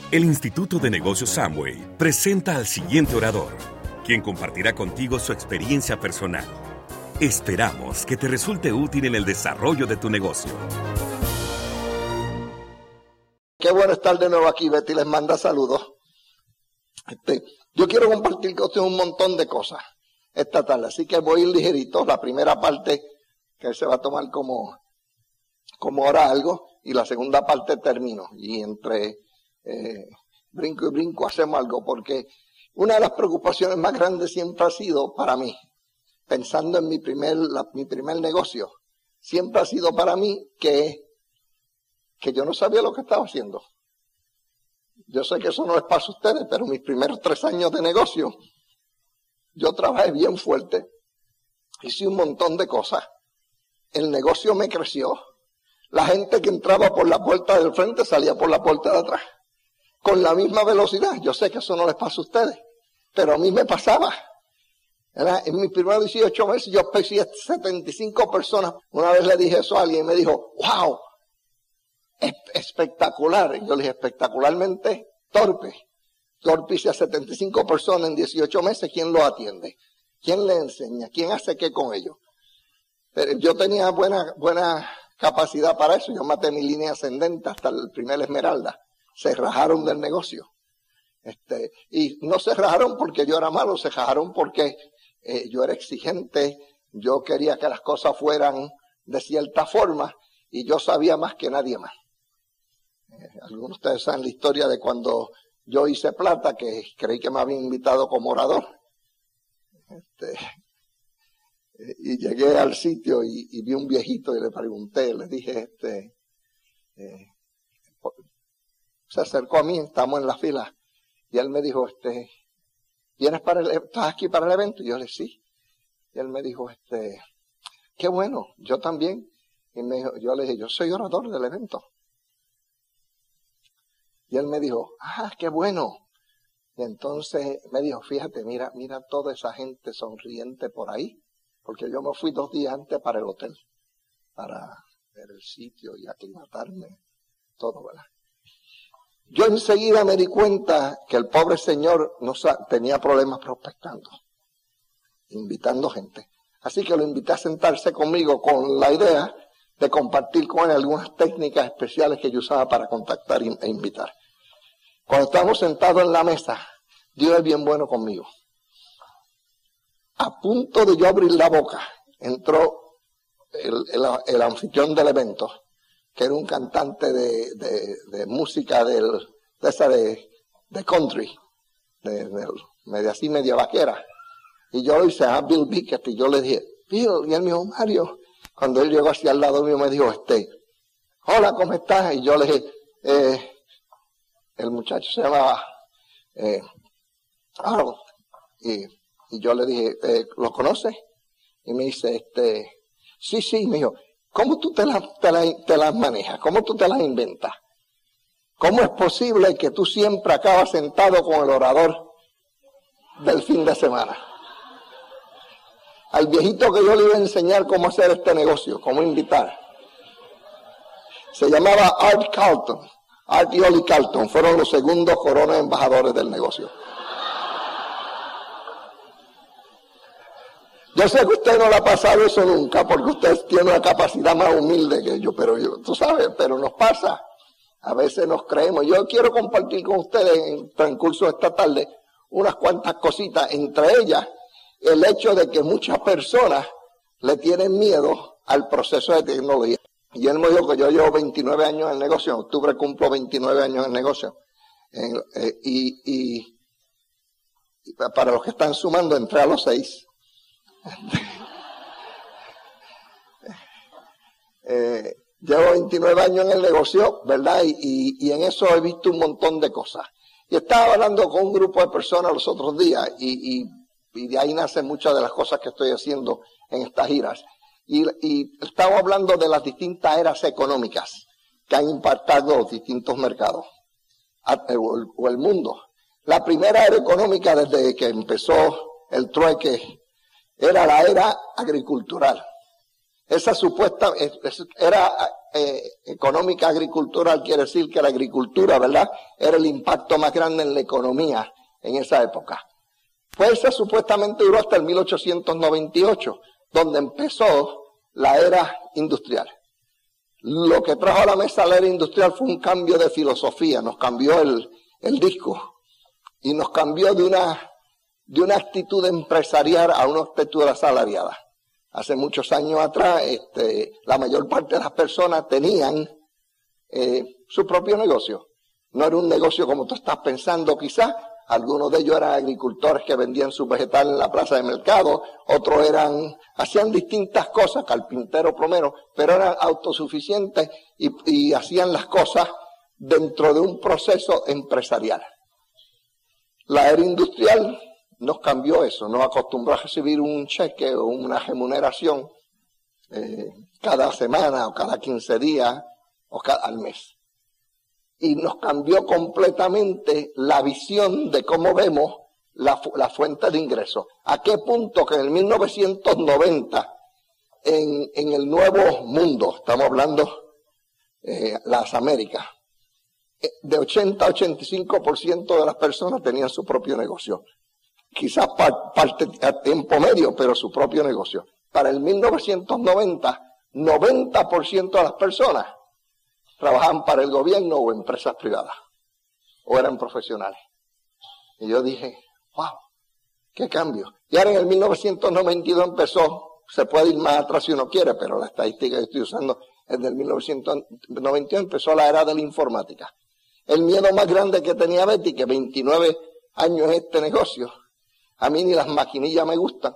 El Instituto de Negocios Amway presenta al siguiente orador, quien compartirá contigo su experiencia personal. Esperamos que te resulte útil en el desarrollo de tu negocio. Qué bueno estar de nuevo aquí. Betty les manda saludos. Yo quiero compartir con ustedes un montón de cosas esta tarde, así que voy a ir ligerito. La primera parte que se va a tomar como hora algo, y la segunda parte termino. Y entre brinco y brinco hacemos algo, porque una de las preocupaciones más grandes siempre ha sido para mí, pensando en mi primer negocio, siempre ha sido para mí que yo no sabía lo que estaba haciendo. Yo sé que eso no les pasa a ustedes, pero mis primeros 3 años de negocio, yo trabajé bien fuerte, hice un montón de cosas, el negocio me creció, la gente que entraba por la puerta del frente salía por la puerta de atrás, con la misma velocidad. Yo sé que eso no les pasa a ustedes, pero a mí me pasaba. En mis primeros 18 meses yo pesé 75 personas. Una vez le dije eso a alguien y me dijo, wow, espectacular. Y yo le dije, espectacularmente torpe. Torpe hice a 75 personas en 18 meses. ¿Quién lo atiende? ¿Quién le enseña? ¿Quién hace qué con ellos? Pero yo tenía buena capacidad para eso. Yo maté mi línea ascendente hasta el primer Esmeralda. Se rajaron del negocio. Y no se rajaron porque yo era malo, se rajaron porque yo era exigente, yo quería que las cosas fueran de cierta forma y yo sabía más que nadie más. Algunos de ustedes saben la historia de cuando yo hice plata, que creí que me habían invitado como orador. Y llegué al sitio y vi un viejito y le pregunté, le dije, se acercó a mí, estamos en la fila, y él me dijo, ¿estás aquí para el evento? Y yo le dije, sí. Y él me dijo, qué bueno, yo también. Y yo le dije, yo soy orador del evento. Y él me dijo, qué bueno. Y entonces me dijo, fíjate, mira toda esa gente sonriente por ahí, porque yo me fui 2 días antes para el hotel, para ver el sitio y aclimatarme, todo, ¿verdad? Yo enseguida me di cuenta que el pobre señor tenía problemas prospectando, invitando gente. Así que lo invité a sentarse conmigo con la idea de compartir con él algunas técnicas especiales que yo usaba para contactar e invitar. Cuando estábamos sentados en la mesa, Dios es bien bueno conmigo. A punto de yo abrir la boca, entró el anfitrión del evento, que era un cantante de música de country, media vaquera. Y yo le hice a Bill Bickett y yo le dije, Bill, y él me dijo, Mario. Cuando él llegó hacia al lado mío me dijo, hola, ¿cómo estás? Y yo le dije, el muchacho se llamaba Harold. Y yo le dije, ¿lo conoces? Y me dice, sí, me dijo, ¿cómo tú te las manejas? ¿Cómo tú te las inventas? ¿Cómo es posible que tú siempre acabas sentado con el orador del fin de semana? Al viejito que yo le iba a enseñar cómo hacer este negocio, cómo invitar. Se llamaba Art Carlton. Art y Oli Carlton fueron los segundos coronas embajadores del negocio. Yo sé que usted no le ha pasado eso nunca, porque usted tiene una capacidad más humilde que yo, tú sabes, pero nos pasa. A veces nos creemos. Yo quiero compartir con ustedes en el transcurso de esta tarde unas cuantas cositas, entre ellas el hecho de que muchas personas le tienen miedo al proceso de tecnología. Y él me dijo que yo llevo 29 años en el negocio, en octubre cumplo 29 años en el negocio. Y para los que están sumando, entré a los 6. Llevo 29 años en el negocio, ¿verdad? Y en eso he visto un montón de cosas. Y estaba hablando con un grupo de personas los otros días y de ahí nacen muchas de las cosas que estoy haciendo en estas giras. Y estaba hablando de las distintas eras económicas que han impactado los distintos mercados o el mundo. La primera era económica desde que empezó el trueque era la era agricultural. Esa supuesta era económica agricultural, quiere decir que la agricultura, ¿verdad?, era el impacto más grande en la economía en esa época. Pues esa supuestamente duró hasta el 1898, donde empezó la era industrial. Lo que trajo a la mesa la era industrial fue un cambio de filosofía, nos cambió el disco y nos cambió de una actitud empresarial a una actitud asalariada. Hace muchos años atrás, la mayor parte de las personas tenían su propio negocio. No era un negocio como tú estás pensando quizás. Algunos de ellos eran agricultores que vendían sus vegetales en la plaza de mercado, otros hacían distintas cosas, carpinteros, plomeros, pero eran autosuficientes y hacían las cosas dentro de un proceso empresarial. La era industrial nos cambió eso, nos acostumbró a recibir un cheque o una remuneración cada semana o cada 15 días o al mes. Y nos cambió completamente la visión de cómo vemos la fuente de ingresos. ¿A qué punto que en el 1990, en el nuevo mundo, estamos hablando las Américas, de 80 a 85% de las personas tenían su propio negocio? Quizás parte a tiempo medio, pero su propio negocio. Para el 1990, 90% de las personas trabajaban para el gobierno o empresas privadas, o eran profesionales. Y yo dije, wow, qué cambio. Y ahora en el 1992 empezó, se puede ir más atrás si uno quiere, pero la estadística que estoy usando es del 1992, empezó la era de la informática. El miedo más grande que tenía Betty, que 29 años en este negocio, a mí ni las maquinillas me gustan.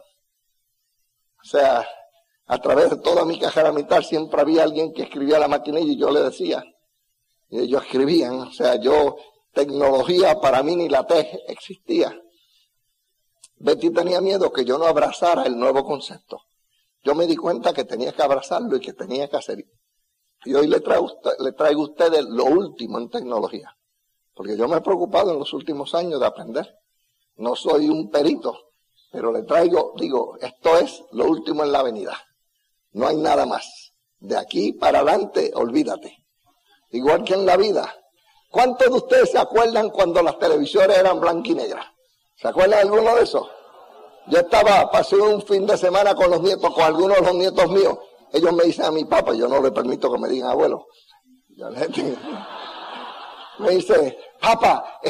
O sea, a través de toda mi cajera mental siempre había alguien que escribía la maquinilla y yo le decía. Y ellos escribían. O sea, tecnología para mí ni la T existía. Betty tenía miedo que yo no abrazara el nuevo concepto. Yo me di cuenta que tenía que abrazarlo y que tenía que hacer. Y hoy le traigo a ustedes lo último en tecnología. Porque yo me he preocupado en los últimos años de aprender. No soy un perito, pero le traigo, esto es lo último en la avenida. No hay nada más. De aquí para adelante, olvídate. Igual que en la vida. ¿Cuántos de ustedes se acuerdan cuando las televisiones eran blancas y negras? ¿Se acuerdan de alguno de esos? Yo pasé un fin de semana con los nietos, con algunos de los nietos míos. Ellos me dicen a mi papá, yo no le permito que me digan abuelo. Me dice, papá,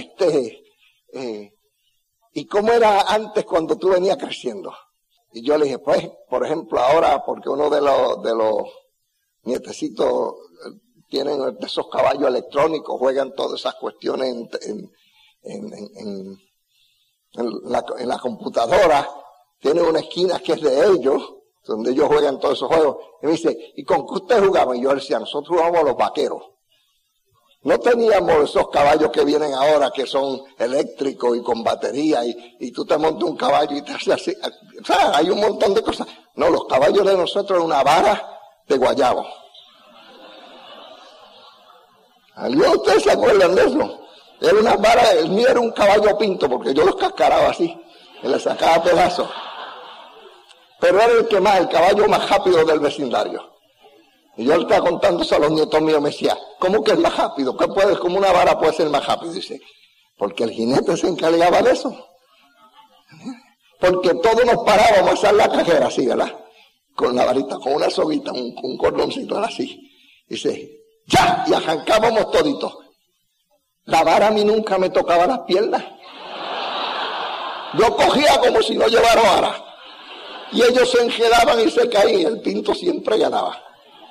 ¿y cómo era antes cuando tú venías creciendo? Y yo le dije, pues, por ejemplo, ahora, porque uno de los nietecitos tienen esos caballos electrónicos, juegan todas esas cuestiones en la computadora, tienen una esquina que es de ellos, donde ellos juegan todos esos juegos. Y me dice, ¿y con qué ustedes jugaban? Y yo le decía, nosotros jugábamos a los vaqueros. No teníamos esos caballos que vienen ahora, que son eléctricos y con batería, y tú te montas un caballo y te haces así. O sea, hay un montón de cosas. No, los caballos de nosotros eran una vara de guayabo. ¿Algunos de ustedes se acuerdan de eso? Era una vara, el mío era un caballo pinto, porque yo los cascaraba así, y le sacaba pedazos. Pero era el caballo más rápido del vecindario. Y yo le estaba contando eso a los nietos míos, me decía, ¿cómo que es más rápido? ¿Cómo una vara puede ser más rápido? Dice, porque el jinete se encargaba de eso. Porque todos nos parábamos a hacer la cajera así, ¿verdad? Con la varita, con una soguita, un cordoncito así. Dice, ¡ya! Y arrancábamos toditos. La vara a mí nunca me tocaba las piernas. Yo cogía como si no llevara vara. Y ellos se enredaban y se caían. El pinto siempre ganaba.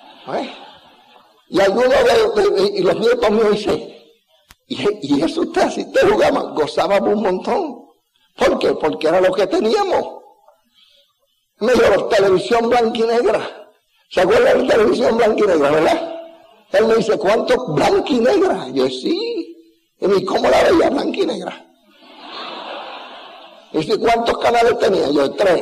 Y algunos y los nietos míos dicen, y eso ustedes jugaban, gozábamos un montón. ¿Por qué? Porque era lo que teníamos. Me dijo, televisión blanca y negra. ¿Se acuerdan de la televisión blanca y negra, verdad? Él me dice, ¿cuánto blanca y negra? Yo, sí. Y ¿cómo la veía blanca y negra? Y dice, ¿cuántos canales tenía? Yo, 3.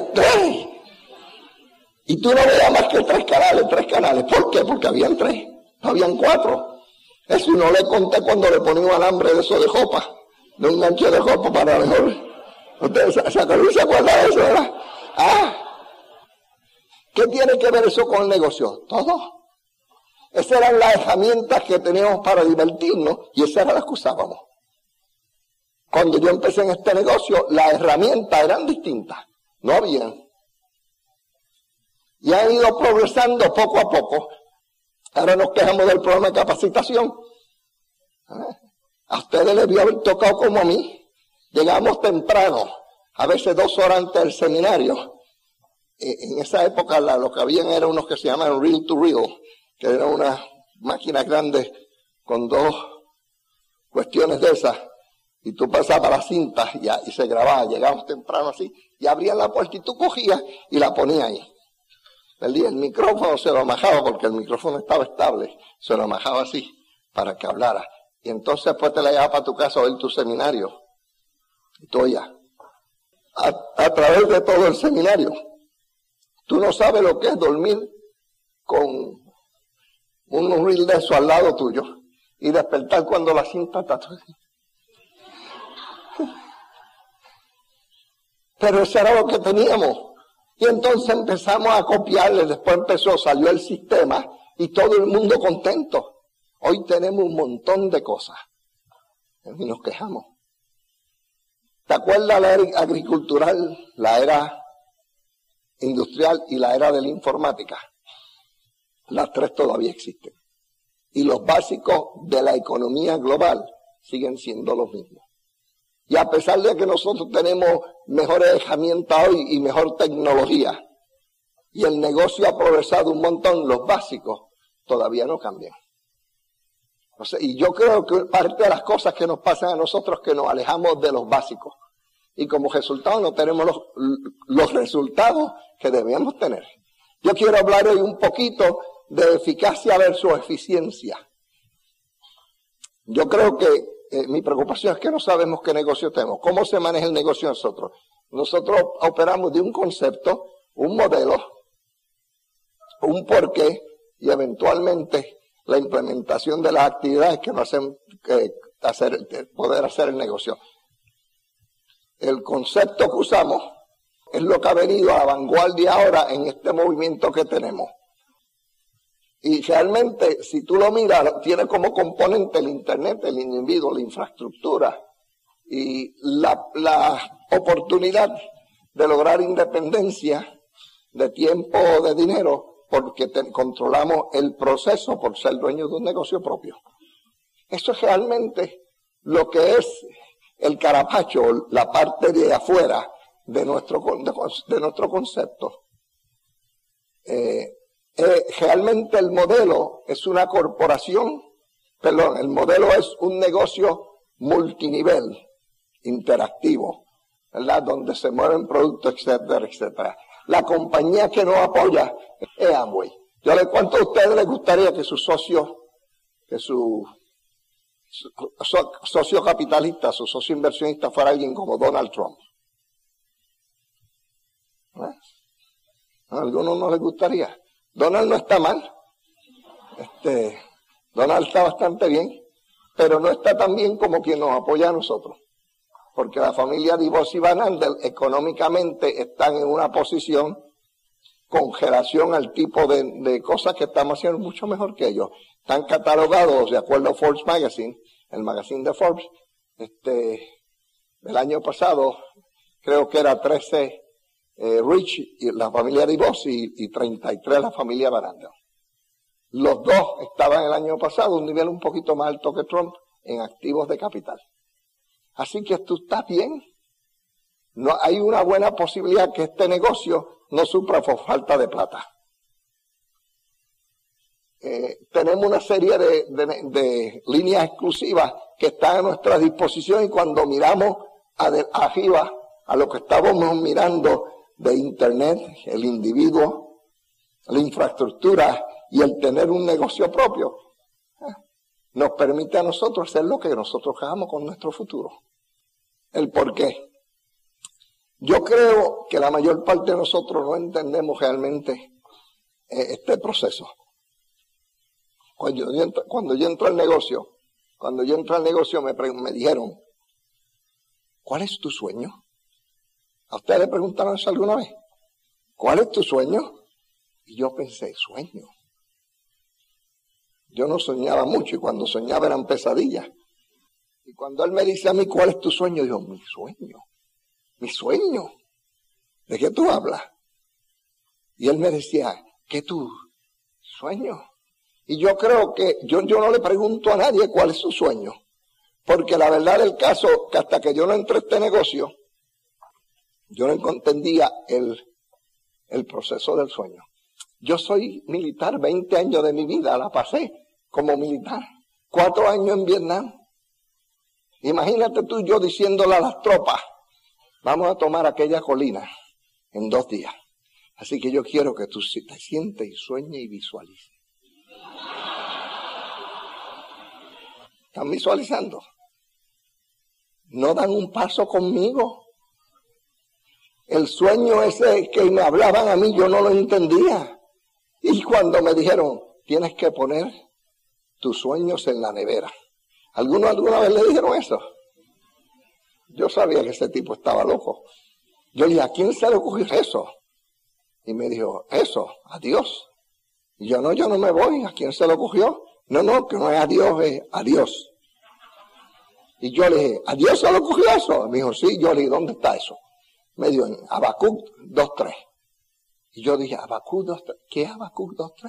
Y tú no veías más que 3 canales. ¿Por qué? Porque habían 3, no habían 4. Eso no le conté cuando le ponía un alambre de eso de jopa, de un gancho de jopa para mejor. ¿Ustedes se acuerdan de eso, verdad? ¿Qué tiene que ver eso con el negocio? Todo. Esas eran las herramientas que teníamos para divertirnos y esas eran las que usábamos. Cuando yo empecé en este negocio, las herramientas eran distintas, no habían. Y han ido progresando poco a poco. Ahora nos quejamos del programa de capacitación. A ustedes les debió haber tocado como a mí. Llegamos temprano, a veces 2 horas antes del seminario. En esa época lo que habían eran unos que se llaman reel to reel, que eran unas máquinas grandes con 2 cuestiones de esas. Y tú pasabas la cinta y se grababa. Llegamos temprano así y abrían la puerta y tú cogías y la ponías ahí. El micrófono se lo amajaba porque el micrófono estaba estable. Se lo amajaba así para que hablara. Y entonces después te la llevaba para tu casa a oír tu seminario. Y tú ya. A través de todo el seminario. Tú no sabes lo que es dormir con un reel de eso al lado tuyo. Y despertar cuando la cinta está... Pero eso era lo que teníamos. Y entonces empezamos a copiarle, después salió el sistema y todo el mundo contento. Hoy tenemos un montón de cosas y nos quejamos. ¿Te acuerdas la era agricultural, la era industrial y la era de la informática? Las 3 todavía existen. Y los básicos de la economía global siguen siendo los mismos. Y a pesar de que nosotros tenemos mejores herramientas hoy y mejor tecnología, y el negocio ha progresado un montón, los básicos todavía no cambian. O sea, y yo creo que parte de las cosas que nos pasan a nosotros es que nos alejamos de los básicos. Y como resultado no tenemos los resultados que debíamos tener. Yo quiero hablar hoy un poquito de eficacia versus eficiencia. Yo creo que mi preocupación es que no sabemos qué negocio tenemos. ¿Cómo se maneja el negocio nosotros? Nosotros operamos de un concepto, un modelo, un porqué y eventualmente la implementación de las actividades que nos hacen poder hacer el negocio. El concepto que usamos es lo que ha venido a la vanguardia ahora en este movimiento que tenemos. Y realmente, si tú lo miras, tiene como componente el Internet, el individuo, la infraestructura y la oportunidad de lograr independencia de tiempo o de dinero porque controlamos el proceso por ser dueños de un negocio propio. Eso es realmente lo que es el carapacho, la parte de afuera de nuestro concepto. Realmente el modelo es una corporación, el modelo es un negocio multinivel, interactivo, ¿verdad? Donde se mueven productos, etcétera, etcétera. La compañía que nos apoya es Amway. ¿Cuánto a ustedes les gustaría que su socio capitalista, su socio inversionista fuera alguien como Donald Trump? A algunos no les gustaría. Donald no está mal. Donald está bastante bien, pero no está tan bien como quien nos apoya a nosotros. Porque la familia DeVos y Van Andel económicamente están en una posición con relación al tipo de cosas que estamos haciendo mucho mejor que ellos. Están catalogados, de acuerdo a Forbes Magazine, el magazine de Forbes, del año pasado, creo que era 13 Rich, y la familia DeVos, y 33 la familia Van Andel. Los dos estaban el año pasado a un nivel un poquito más alto que Trump en activos de capital. Así que tú estás bien. No hay una buena posibilidad que este negocio no sufra por falta de plata. Tenemos una serie de líneas exclusivas que están a nuestra disposición y cuando miramos arriba a lo que estábamos mirando de Internet, el individuo, la infraestructura y el tener un negocio propio, nos permite a nosotros hacer lo que nosotros hagamos con nuestro futuro. El por qué. Yo creo que la mayor parte de nosotros no entendemos realmente este proceso. Cuando yo entro al negocio, me dijeron, ¿cuál es tu sueño? ¿A ustedes le preguntaron eso alguna vez? ¿Cuál es tu sueño? Y yo pensé, sueño. Yo no soñaba mucho y cuando soñaba eran pesadillas. Y cuando él me dice a mí, ¿cuál es tu sueño? Yo, mi sueño. Mi sueño. ¿De qué tú hablas? Y él me decía, ¿qué tu sueño? Y yo creo que yo no le pregunto a nadie cuál es su sueño. Porque la verdad del caso, que hasta que yo no entré a este negocio, yo no entendía el proceso del sueño. Yo soy militar, 20 años de mi vida la pasé como militar. 4 años en Vietnam. Imagínate tú y yo diciéndole a las tropas, vamos a tomar aquella colina en 2 días. Así que yo quiero que tú te sientes y sueñes y visualices. ¿Están visualizando? No dan un paso conmigo. El sueño ese que me hablaban a mí, yo no lo entendía. Y cuando me dijeron, tienes que poner tus sueños en la nevera. ¿Alguna vez le dijeron eso? Yo sabía que ese tipo estaba loco. Yo le dije, ¿a quién se le ocurrió eso? Y me dijo, eso, a Dios. Y yo no me voy. ¿A quién se le ocurrió? No, que no es a Dios, es a Dios. Y yo le dije, ¿a Dios se le ocurrió eso? Me dijo, sí. Yo le dije, ¿dónde está eso? Me dijo, en Habacuc 2:3. Y yo dije, Habacuc 2:3. ¿Qué es Habacuc 2:3?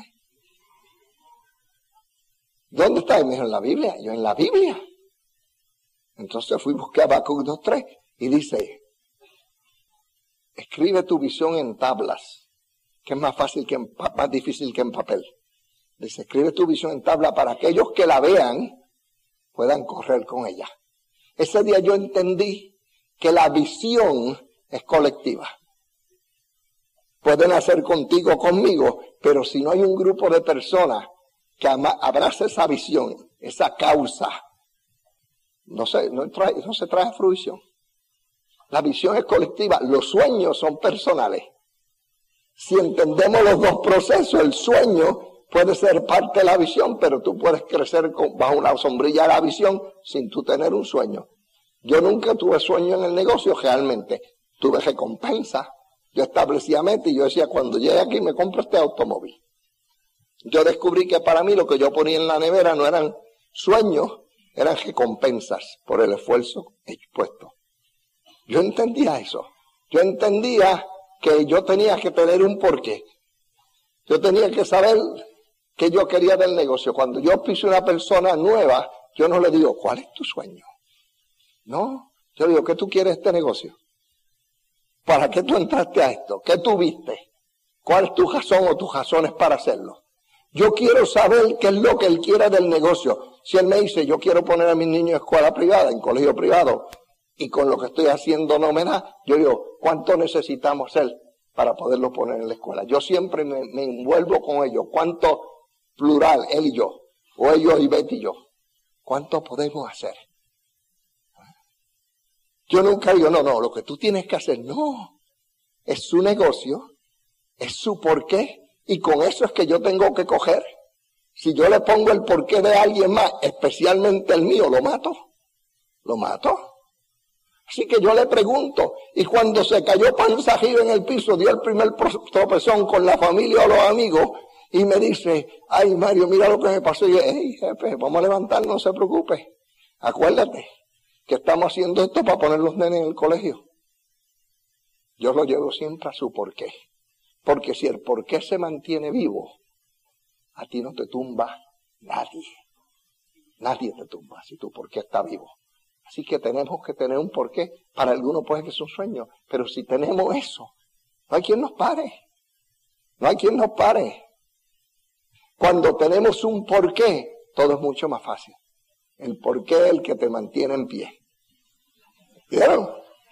¿Dónde está? Y me dijo, en la Biblia. Yo, en la Biblia. Entonces fui a buscar Habacuc 2:3 y dice, escribe tu visión en tablas, que es más difícil que en papel. Dice, escribe tu visión en tabla para aquellos que la vean puedan correr con ella. Ese día yo entendí que la visión es colectiva. Pueden hacer contigo o conmigo, pero si no hay un grupo de personas que abrace esa visión, esa causa, no se trae a fruición. La visión es colectiva, los sueños son personales. Si entendemos los dos procesos, el sueño puede ser parte de la visión, pero tú puedes crecer bajo una sombrilla de la visión sin tú tener un sueño. Yo nunca tuve sueño en el negocio realmente. Tuve recompensa. Yo establecía metas y yo decía, cuando llegue aquí me compro este automóvil. Yo descubrí que para mí lo que yo ponía en la nevera no eran sueños, eran recompensas por el esfuerzo expuesto. Yo entendía eso. Yo entendía que yo tenía que tener un porqué. Yo tenía que saber qué yo quería del negocio. Cuando yo piso una persona nueva, yo no le digo, ¿cuál es tu sueño? No, yo le digo, ¿qué tú quieres de este negocio? ¿Para qué tú entraste a esto? ¿Qué tú viste? ¿Cuál es tu razón o tus razones para hacerlo? Yo quiero saber qué es lo que él quiere del negocio. Si él me dice, yo quiero poner a mis niños en escuela privada, en colegio privado, y con lo que estoy haciendo no me da, yo digo, ¿cuánto necesitamos él para poderlo poner en la escuela? Yo siempre me envuelvo con ellos. ¿Cuánto plural, él y yo? O ellos y Betty y yo. ¿Cuánto podemos hacer? Yo nunca digo, no, lo que tú tienes que hacer, no. Es su negocio, es su porqué, y con eso es que yo tengo que coger. Si yo le pongo el porqué de alguien más, especialmente el mío, lo mato. Lo mato. Así que yo le pregunto, y cuando se cayó panza arriba en el piso, dio el primer tropezón con la familia o los amigos, y me dice, ay Mario, mira lo que me pasó. Y yo, hey jefe, vamos a levantarnos, no se preocupe. Acuérdate que estamos haciendo esto para poner los nenes en el colegio. Yo lo llevo siempre a su porqué. Porque si el porqué se mantiene vivo, a ti no te tumba nadie. Nadie te tumba si tu porqué está vivo. Así que tenemos que tener un porqué. Para algunos puede que sea un sueño, pero si tenemos eso, no hay quien nos pare. No hay quien nos pare. Cuando tenemos un porqué, todo es mucho más fácil. El porqué es el que te mantiene en pie. ¿Vieron?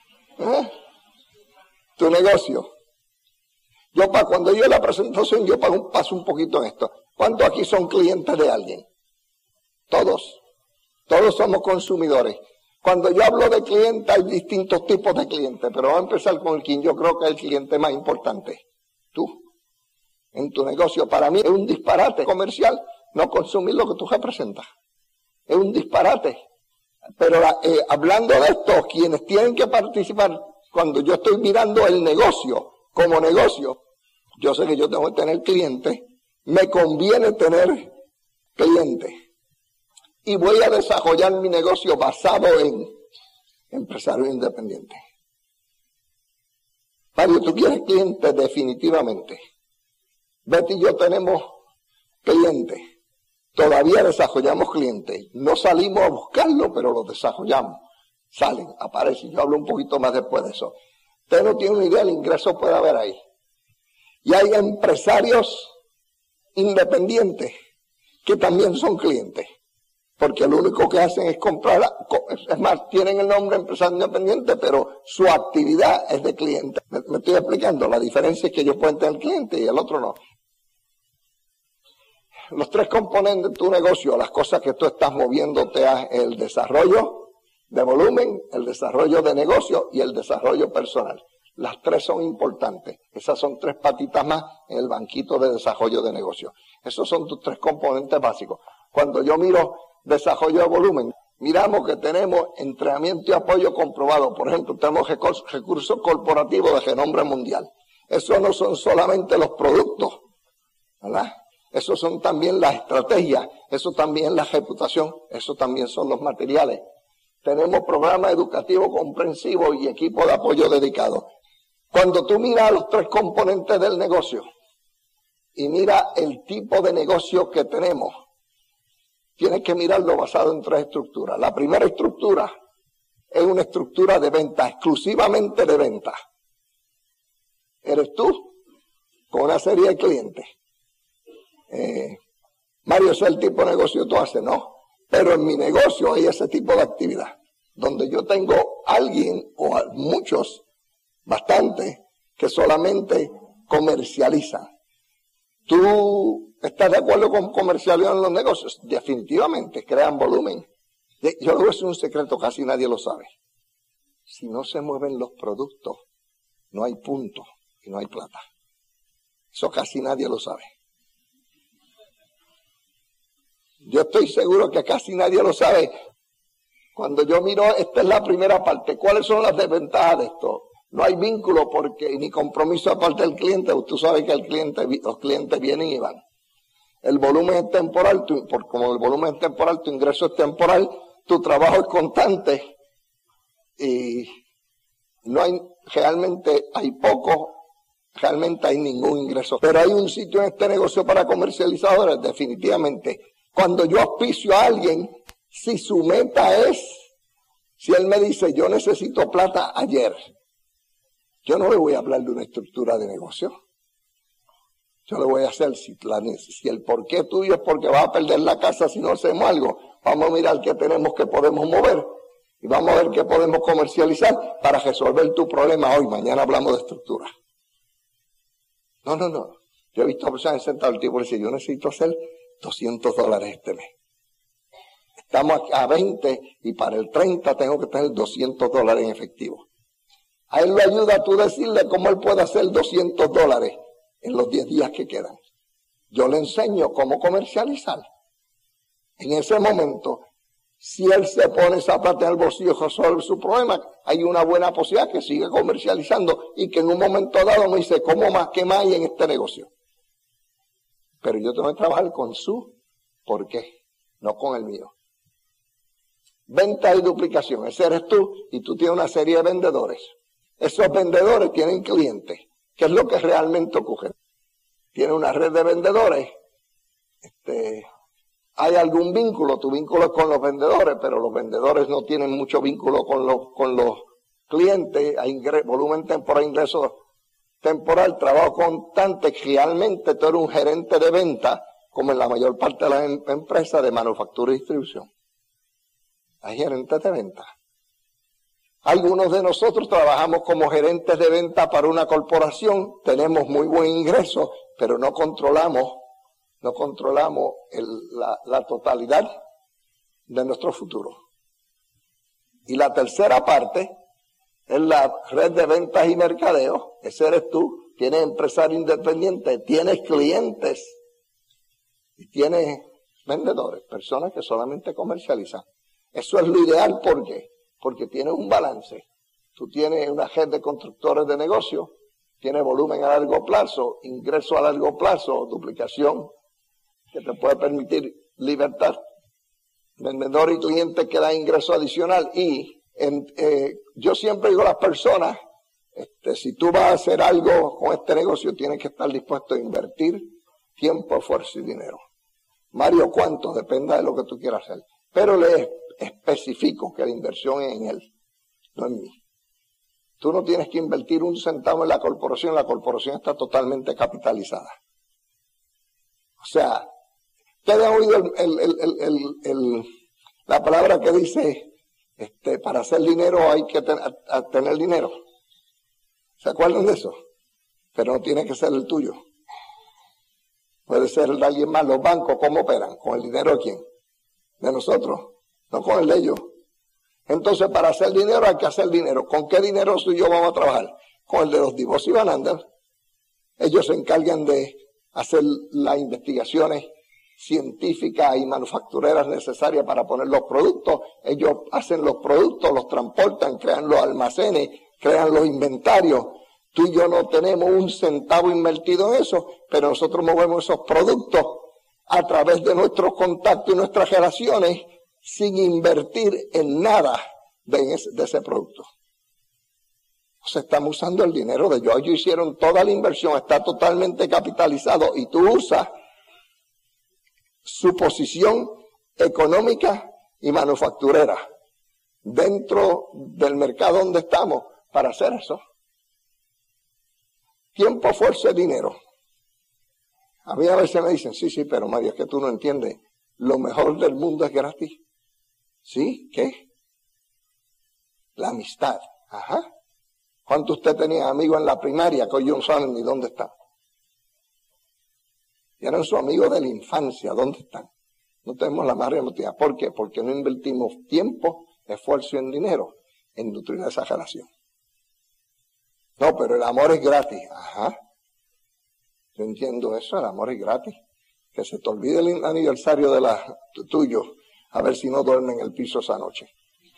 Tu negocio. Cuando yo la presentación, yo paso un poquito en esto. ¿Cuántos aquí son clientes de alguien? Todos. Todos somos consumidores. Cuando yo hablo de cliente, hay distintos tipos de clientes, pero vamos a empezar con el quien yo creo que es el cliente más importante. Tú. En tu negocio, para mí es un disparate comercial no consumir lo que tú representas. Es un disparate. Pero hablando de esto, quienes tienen que participar, cuando yo estoy mirando el negocio como negocio, Yo sé que yo tengo que tener clientes, me conviene tener clientes. Y voy a desarrollar mi negocio basado en empresario independiente. Mario, ¿tú quieres clientes? Definitivamente. Betty y yo tenemos clientes. Todavía desarrollamos clientes. No salimos a buscarlo, pero los desarrollamos. Salen, aparecen. Yo hablo un poquito más después de eso. Usted no tiene una idea del ingreso que puede haber ahí. Y hay empresarios independientes que también son clientes. Porque lo único que hacen es comprar, es más, tienen el nombre empresario independiente, pero su actividad es de cliente. Me estoy explicando, la diferencia es que ellos pueden tener cliente y el otro no. Los tres componentes de tu negocio, las cosas que tú estás moviéndote a el desarrollo de volumen, el desarrollo de negocio y el desarrollo personal. Las tres son importantes. Esas son tres patitas más en el banquito de desarrollo de negocio. Esos son tus tres componentes básicos. Cuando yo miro desarrollo de volumen, miramos que tenemos entrenamiento y apoyo comprobado. Por ejemplo, tenemos recursos corporativos de renombre mundial. Esos no son solamente los productos, ¿verdad? Esos son también las estrategias, eso también la reputación, eso también son los materiales. Tenemos programas educativos comprensivos y equipos de apoyo dedicados. Cuando tú miras los tres componentes del negocio y mira el tipo de negocio que tenemos, tienes que mirarlo basado en tres estructuras. La primera estructura es una estructura de venta, exclusivamente de venta. Eres tú con una serie de clientes. Mario, ese es el tipo de negocio que tú haces, no. Pero en mi negocio hay ese tipo de actividad, donde yo tengo alguien o muchos, bastantes, que solamente comercializan. ¿Tú estás de acuerdo con comercializar en los negocios? Definitivamente, crean volumen. Yo le voy a decir un secreto, casi nadie lo sabe. Si no se mueven los productos, no hay punto y no hay plata. Eso casi nadie lo sabe. Yo estoy seguro que casi nadie lo sabe. Cuando yo miro, esta es la primera parte. ¿Cuáles son las desventajas de esto? No hay vínculo porque ni compromiso aparte del cliente. Tú sabes que los clientes vienen y van. El volumen es temporal. Como el volumen es temporal, tu ingreso es temporal. Tu trabajo es constante. Y no hay, realmente hay poco. Realmente hay ningún ingreso. Pero hay un sitio en este negocio para comercializadores, definitivamente. Cuando yo auspicio a alguien, si su meta es, si él me dice, yo necesito plata ayer, yo no le voy a hablar de una estructura de negocio. Yo le voy a hacer, si el porqué tuyo es porque vas a perder la casa si no hacemos algo, vamos a mirar qué tenemos que podemos mover y vamos a ver qué podemos comercializar para resolver tu problema hoy. Mañana hablamos de estructura. No. Yo he visto a personas sentadas, el tipo dice, yo necesito hacer $200 este mes. Estamos a 20 y para el 30 tengo que tener $200 en efectivo. A él le ayuda a tú decirle cómo él puede hacer $200 en los 10 días que quedan. Yo le enseño cómo comercializar. En ese momento, si él se pone esa plata en el bolsillo y resuelve su problema, hay una buena posibilidad que siga comercializando y que en un momento dado me dice, ¿cómo más que más hay en este negocio? Pero yo tengo que trabajar con su por qué, no con el mío. Venta y duplicación, ese eres tú y tú tienes una serie de vendedores. Esos vendedores tienen clientes. ¿Qué es lo que realmente ocurre? Tiene una red de vendedores. Hay algún vínculo, tu vínculo es con los vendedores, pero los vendedores no tienen mucho vínculo con los clientes. Hay volumen temporal, ingresos temporal, trabajo constante. Realmente tú eres un gerente de venta, como en la mayor parte de las empresas de manufactura y distribución. Hay gerentes de venta. Algunos de nosotros trabajamos como gerentes de venta para una corporación, tenemos muy buen ingreso, pero no controlamos la totalidad de nuestro futuro. Y la tercera parte es la red de ventas y mercadeo. Ese eres tú, tienes empresario independiente, tienes clientes y tienes vendedores, personas que solamente comercializan. Eso es lo ideal, ¿por qué? Porque tienes un balance. Tú tienes una red de constructores de negocios tiene volumen a largo plazo, ingreso a largo plazo, duplicación, que te puede permitir libertad. Vendedor y cliente que da ingreso adicional. Y yo siempre digo a las personas, si tú vas a hacer algo con este negocio, tienes que estar dispuesto a invertir tiempo, esfuerzo y dinero. Mario, ¿cuánto? Depende de lo que tú quieras hacer. Pero le especifico que la inversión es en él, no en mí. Tú no tienes que invertir un centavo en la corporación está totalmente capitalizada. O sea, ustedes han oído la palabra que dice, para hacer dinero hay que tener dinero. ¿Se acuerdan de eso? Pero no tiene que ser el tuyo. Puede ser el de alguien más. Los bancos, ¿cómo operan? ¿Con el dinero de quién? De nosotros, no con el de ellos. Entonces, para hacer dinero hay que hacer dinero. ¿Con qué dinero tú y yo vamos a trabajar? Con el de los Divos y Van Andel. Ellos se encargan de hacer las investigaciones científicas y manufactureras necesarias para poner los productos. Ellos hacen los productos, los transportan, crean los almacenes, crean los inventarios. Tú y yo no tenemos un centavo invertido en eso, pero nosotros movemos esos productos a través de nuestros contactos y nuestras relaciones sin invertir en nada de ese producto. O sea, estamos usando el dinero de ellos. Ellos hicieron toda la inversión, está totalmente capitalizado y tú usas su posición económica y manufacturera dentro del mercado donde estamos para hacer eso. Tiempo, esfuerzo y dinero. A mí a veces me dicen, sí, pero Mario, es que tú no entiendes. Lo mejor del mundo es gratis. ¿Sí? ¿Qué? La amistad. Ajá. ¿Cuánto usted tenía amigos en la primaria que hoy no saben ni dónde están? Y eran sus amigos de la infancia. ¿Dónde están? No tenemos la más remota. ¿Por qué? Porque no invertimos tiempo, esfuerzo y dinero en nutrir esa relación. No, pero el amor es gratis. Ajá. Yo entiendo eso, el amor es gratis. Que se te olvide el aniversario de tuyo, a ver si no duerme en el piso esa noche.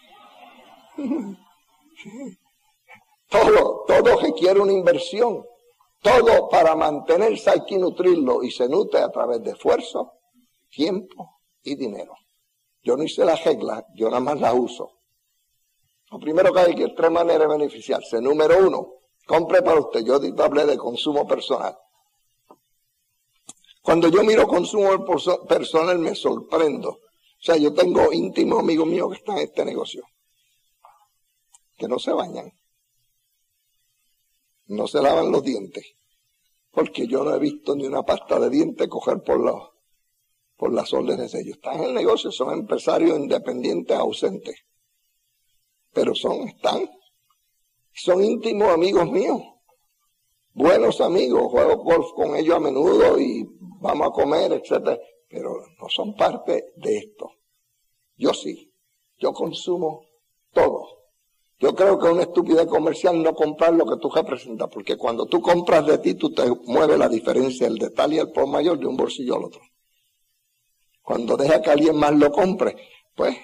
Todo requiere una inversión. Todo para mantenerse hay que nutrirlo y se nutre a través de esfuerzo, tiempo y dinero. Yo no hice las reglas, yo nada más las uso. Lo primero que hay que tres maneras de beneficiarse. Número 1, compre para usted. Yo hablé de consumo personal. Cuando yo miro consumo personal me sorprendo. O sea, yo tengo íntimos amigos míos que están en este negocio, que no se bañan, no se lavan los dientes, porque yo no he visto ni una pasta de dientes coger por las órdenes de ellos. Están en el negocio, son empresarios independientes ausentes, pero son íntimos amigos míos, buenos amigos, juego golf con ellos a menudo y vamos a comer, etcétera, pero no son parte de esto. Yo sí, yo consumo todo. Yo creo que es una estupidez comercial no comprar lo que tú representas, porque cuando tú compras de ti, tú te mueves la diferencia, el detalle y el por mayor de un bolsillo al otro. Cuando deja que alguien más lo compre, pues,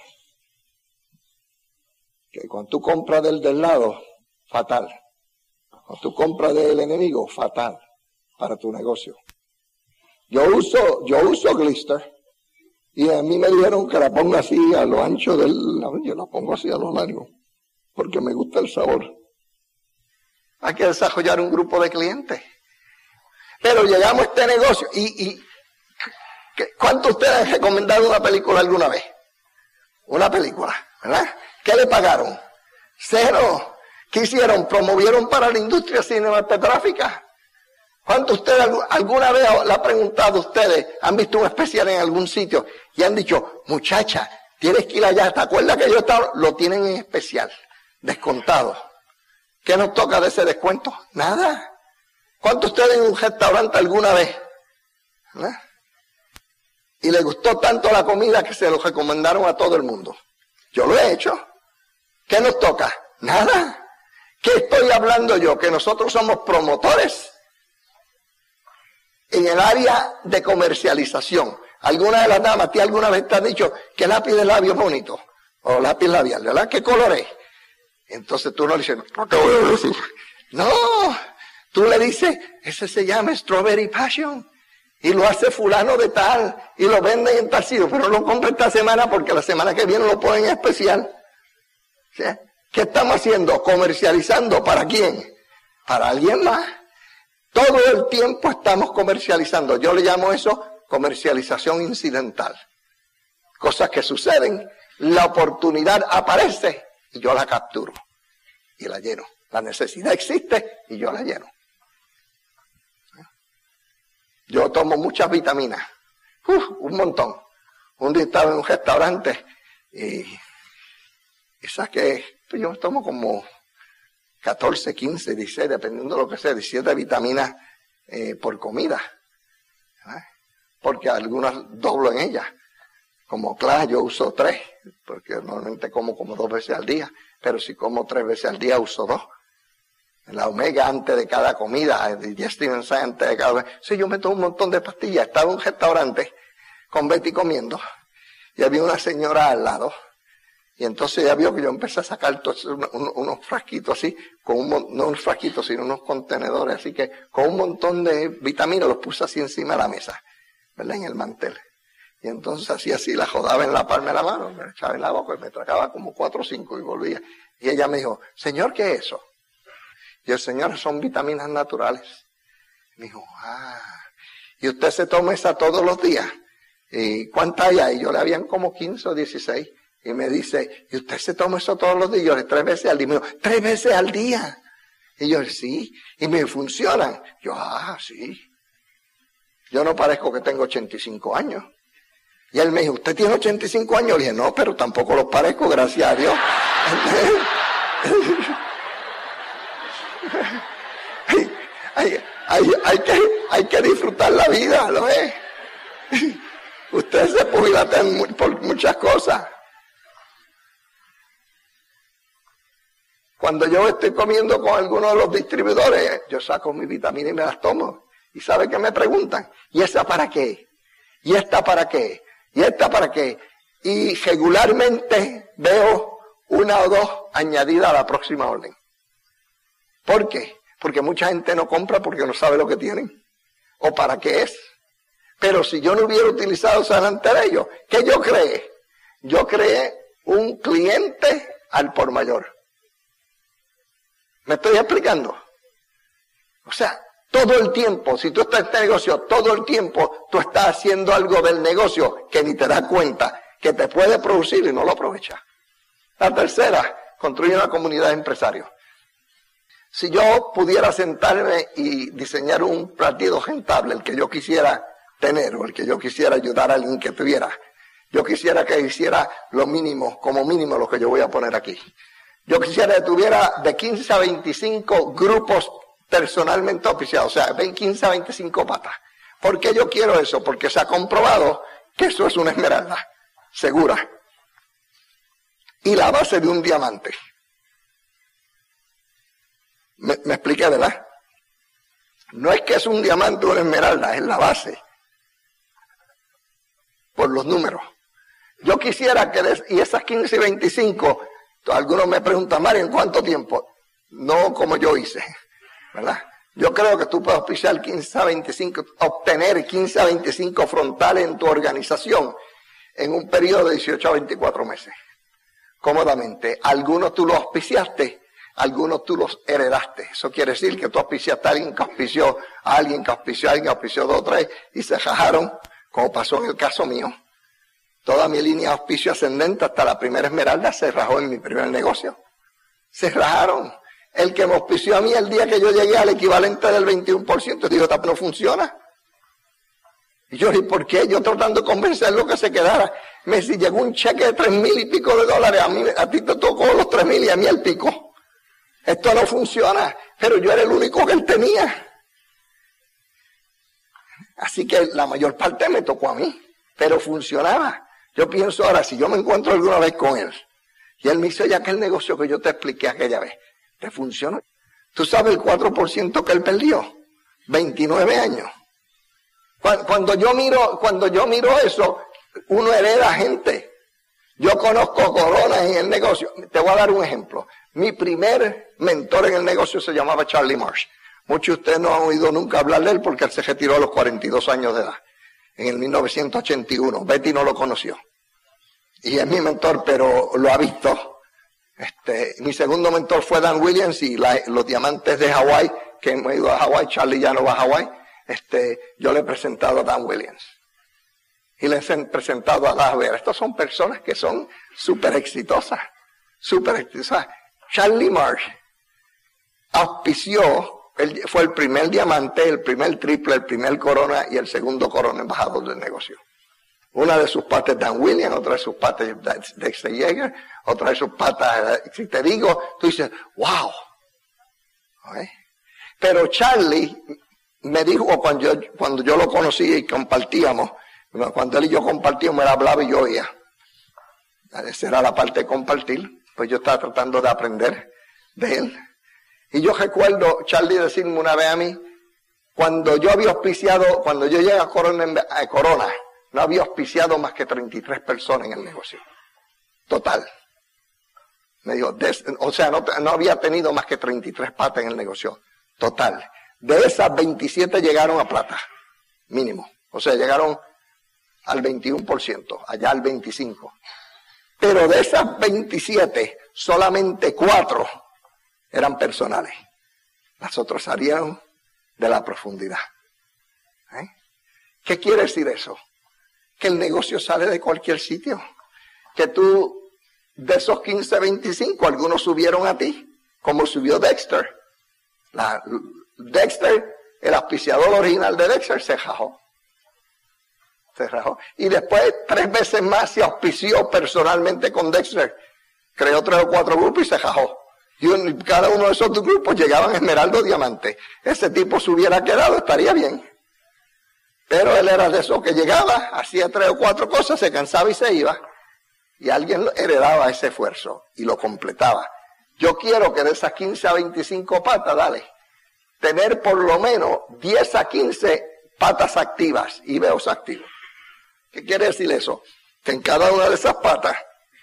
que cuando tú compras del lado, fatal. Cuando tú compras del enemigo, fatal para tu negocio. Yo uso Glister y a mí me dijeron que la ponga así a lo ancho yo la pongo así a lo largo porque me gusta el sabor. Hay que desarrollar un grupo de clientes. Pero llegamos a este negocio y ¿cuántos de ustedes han recomendado una película alguna vez? Una película, ¿verdad? ¿Qué le pagaron? 0. ¿Qué hicieron? ¿Promovieron para la industria cinematográfica? ¿Cuántos de ustedes alguna vez le ha preguntado a ustedes, han visto un especial en algún sitio y han dicho, muchacha, tienes que ir allá, ¿te acuerdas que yo estaba? Lo tienen en especial, descontado. ¿Qué nos toca de ese descuento? Nada. ¿Cuántos de ustedes en un restaurante alguna vez? ¿Verdad? Y les gustó tanto la comida que se lo recomendaron a todo el mundo. Yo lo he hecho. ¿Qué nos toca? Nada. ¿Qué estoy hablando yo? Que nosotros somos promotores en el área de comercialización. Algunas de las damas, alguna vez te han dicho que lápiz de labio es bonito, o lápiz labial, ¿verdad? ¿Qué color es? Entonces tú no le dices, no te voy a decir. No, Tú le dices, ese se llama Strawberry Passion. Y lo hace fulano de tal. Y lo venden en tal sitio. Pero no lo compra esta semana porque la semana que viene lo ponen en especial. ¿Sí? ¿Qué estamos haciendo? Comercializando. ¿Para quién? Para alguien más. Todo el tiempo estamos comercializando. Yo le llamo eso comercialización incidental. Cosas que suceden. La oportunidad aparece y yo la capturo. Y la lleno. La necesidad existe y yo la lleno. Yo tomo muchas vitaminas. Un montón. Un día estaba en un restaurante y saqué, yo me tomo como 14, 15, 16, dependiendo de lo que sea, 17 vitaminas por comida. Porque algunas doblo en ellas. Como claro, yo uso 3, porque normalmente como 2 veces al día, pero si como 3 veces al día uso 2. La omega antes de cada comida, el digestive enzyme antes de cada comida. Sí, yo me tomo un montón de pastillas. Estaba en un restaurante con Betty comiendo y había una señora al lado. Y entonces ella vio que yo empecé a sacar unos frasquitos así, no unos frasquitos, sino unos contenedores, así que con un montón de vitaminas los puse así encima de la mesa, ¿verdad? En el mantel. Y entonces así la jodaba en la palma de la mano, me echaba en la boca y me tragaba como 4 o 5 y volvía. Y ella me dijo, señor, ¿qué es eso? Y el señor, son vitaminas naturales. Me dijo, y usted se toma esa todos los días. ¿Y cuántas hay ahí? Yo le habían como 15 o 16. Y me dice, ¿y usted se toma eso todos los días? Yo le 3 veces al día. Me dijo, 3 veces al día. Y yo, sí. Y me funcionan. Yo, sí. Yo no parezco que tengo 85 años. Y él me dijo, ¿usted tiene 85 años? Le dije, no, pero tampoco lo parezco, gracias a Dios. Hay que disfrutar la vida, ¿lo ves? Usted se jubila por muchas cosas. Cuando yo estoy comiendo con alguno de los distribuidores, yo saco mi vitamina y me las tomo. ¿Y sabe qué me preguntan? ¿Y esa para qué? ¿Y esta para qué? ¿Y esta para qué? Y regularmente veo 1 o 2 añadidas a la próxima orden. ¿Por qué? Porque mucha gente no compra porque no sabe lo que tienen o para qué es. Pero si yo no hubiera utilizado eso delante de ellos, ¿qué yo creé? Yo creé un cliente al por mayor. ¿Me estoy explicando? O sea, todo el tiempo, si tú estás en este negocio, todo el tiempo tú estás haciendo algo del negocio que ni te das cuenta, que te puede producir y no lo aprovechas. La tercera, construye una comunidad de empresarios. Si yo pudiera sentarme y diseñar un partido rentable, el que yo quisiera tener o el que yo quisiera ayudar a alguien que tuviera, yo quisiera que hiciera lo mínimo, como mínimo lo que yo voy a poner aquí. Yo quisiera que tuviera de 15 a 25 grupos personalmente auspiciados, o sea, 15 a 25 patas. ¿Por qué yo quiero eso? Porque se ha comprobado que eso es una esmeralda, segura. Y la base de un diamante. Me expliqué, ¿verdad? No es que es un diamante o una esmeralda, es la base. Por los números. Yo quisiera que, y esas 15 y 25, algunos me preguntan, Mario, ¿en cuánto tiempo? No como yo hice, ¿verdad? Yo creo que tú puedes auspiciar 15 a 25, obtener 15 a 25 frontales en tu organización en un periodo de 18 a 24 meses. Cómodamente. Algunos tú los auspiciaste, algunos tú los heredaste. Eso quiere decir que tú auspiciaste a alguien que auspició a alguien que auspició a alguien que auspició 2 o 3 y se rajaron, como pasó en el caso mío. Toda mi línea de auspicio ascendente hasta la primera esmeralda se rajó en mi primer negocio. Se rajaron. El que me auspició a mí el día que yo llegué al equivalente del 21%, dijo, no funciona. Y yo, ¿y por qué? Yo tratando de convencerlo que se quedara. Me dice, llegó un cheque de $3,000 y pico, a ti te tocó los 3,000 y a mí el pico. Esto no funciona, pero yo era el único que él tenía. Así que la mayor parte me tocó a mí, pero funcionaba. Yo pienso ahora, si yo me encuentro alguna vez con él, y él me hizo ya aquel negocio que yo te expliqué aquella vez, ¿te funcionó? ¿Tú sabes el 4% que él perdió? 29 años. Cuando yo miro eso, uno hereda gente. Yo conozco coronas en el negocio. Te voy a dar un ejemplo. Mi primer mentor en el negocio se llamaba Charlie Marsh. Muchos de ustedes no han oído nunca hablar de él porque él se retiró a los 42 años de edad, en el 1981. Betty no lo conoció. Y es mi mentor, pero lo ha visto. Mi segundo mentor fue Dan Williams y los diamantes de Hawái, que hemos ido a Hawái, Charlie ya no va a Hawái. Yo le he presentado a Dan Williams. Y les he presentado a Las Vegas. Estas son personas que son súper exitosas. Súper exitosas. Charlie Marsh auspició, fue el primer diamante, el primer triple, el primer corona y el segundo corona embajador del negocio. Una de sus patas Dan Williams, otra de sus patas Dexter Yeager, otra de sus patas, si te digo, tú dices, wow. ¿Okay? Pero Charlie me dijo cuando yo lo conocí y compartíamos, cuando él y yo compartíamos, él hablaba y yo oía. Esa era la parte de compartir, pues yo estaba tratando de aprender de él. Y yo recuerdo Charlie decirme una vez a mí, cuando yo había auspiciado, cuando yo llegué a Corona, no había auspiciado más que 33 personas en el negocio. Total. Me dijo, no había tenido más que 33 patas en el negocio. Total. De esas 27 llegaron a plata. Mínimo. O sea, llegaron al 21%, allá al 25%. Pero de esas 27, solamente 4 eran personales. Las otras salieron de la profundidad. ¿Qué quiere decir eso? Que el negocio sale de cualquier sitio. Que tú, de esos 15, 25, algunos subieron a ti, como subió Dexter. Dexter, el auspiciador original de Dexter, se rajó. Y después 3 veces más se auspició personalmente con Dexter. Creó 3 o 4 grupos y se rajó. Y cada uno de esos grupos llegaban a esmeralda o diamante. Ese tipo se hubiera quedado, estaría bien. Pero él era de esos que llegaba, hacía 3 o 4 cosas, se cansaba y se iba. Y alguien heredaba ese esfuerzo y lo completaba. Yo quiero que de esas 15 a 25 patas, tener por lo menos 10 a 15 patas activas y veos activos. ¿Qué quiere decir eso? Que en cada una de esas patas,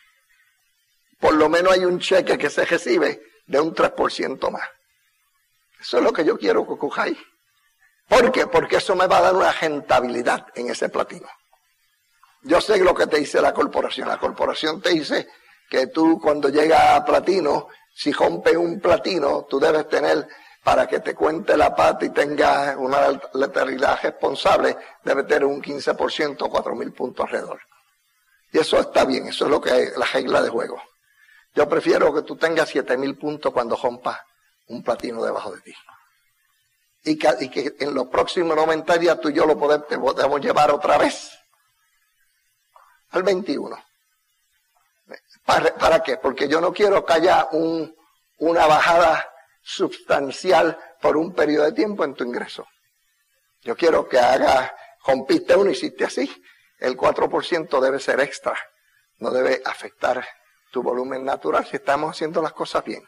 por lo menos hay un cheque que se recibe de un 3% más. Eso es lo que yo quiero que cojáis. ¿Por qué? Porque eso me va a dar una rentabilidad en ese platino. Yo sé lo que te dice la corporación. La corporación te dice que tú cuando llegas a platino, si rompes un platino, tú debes tener, para que te cuente la pata y tengas una letalidad responsable, debe tener un 15%, 4.000 puntos alrededor. Y eso está bien, eso es lo que es la regla de juego. Yo prefiero que tú tengas 7.000 puntos cuando rompas un platino debajo de ti. Y que en los próximos 90 días tú y yo te podemos llevar otra vez al 21. ¿Para qué? Porque yo no quiero que haya una bajada sustancial por un periodo de tiempo en tu ingreso. Yo quiero que rompiste uno y hiciste así. El 4% debe ser extra. No debe afectar tu volumen natural si estamos haciendo las cosas bien.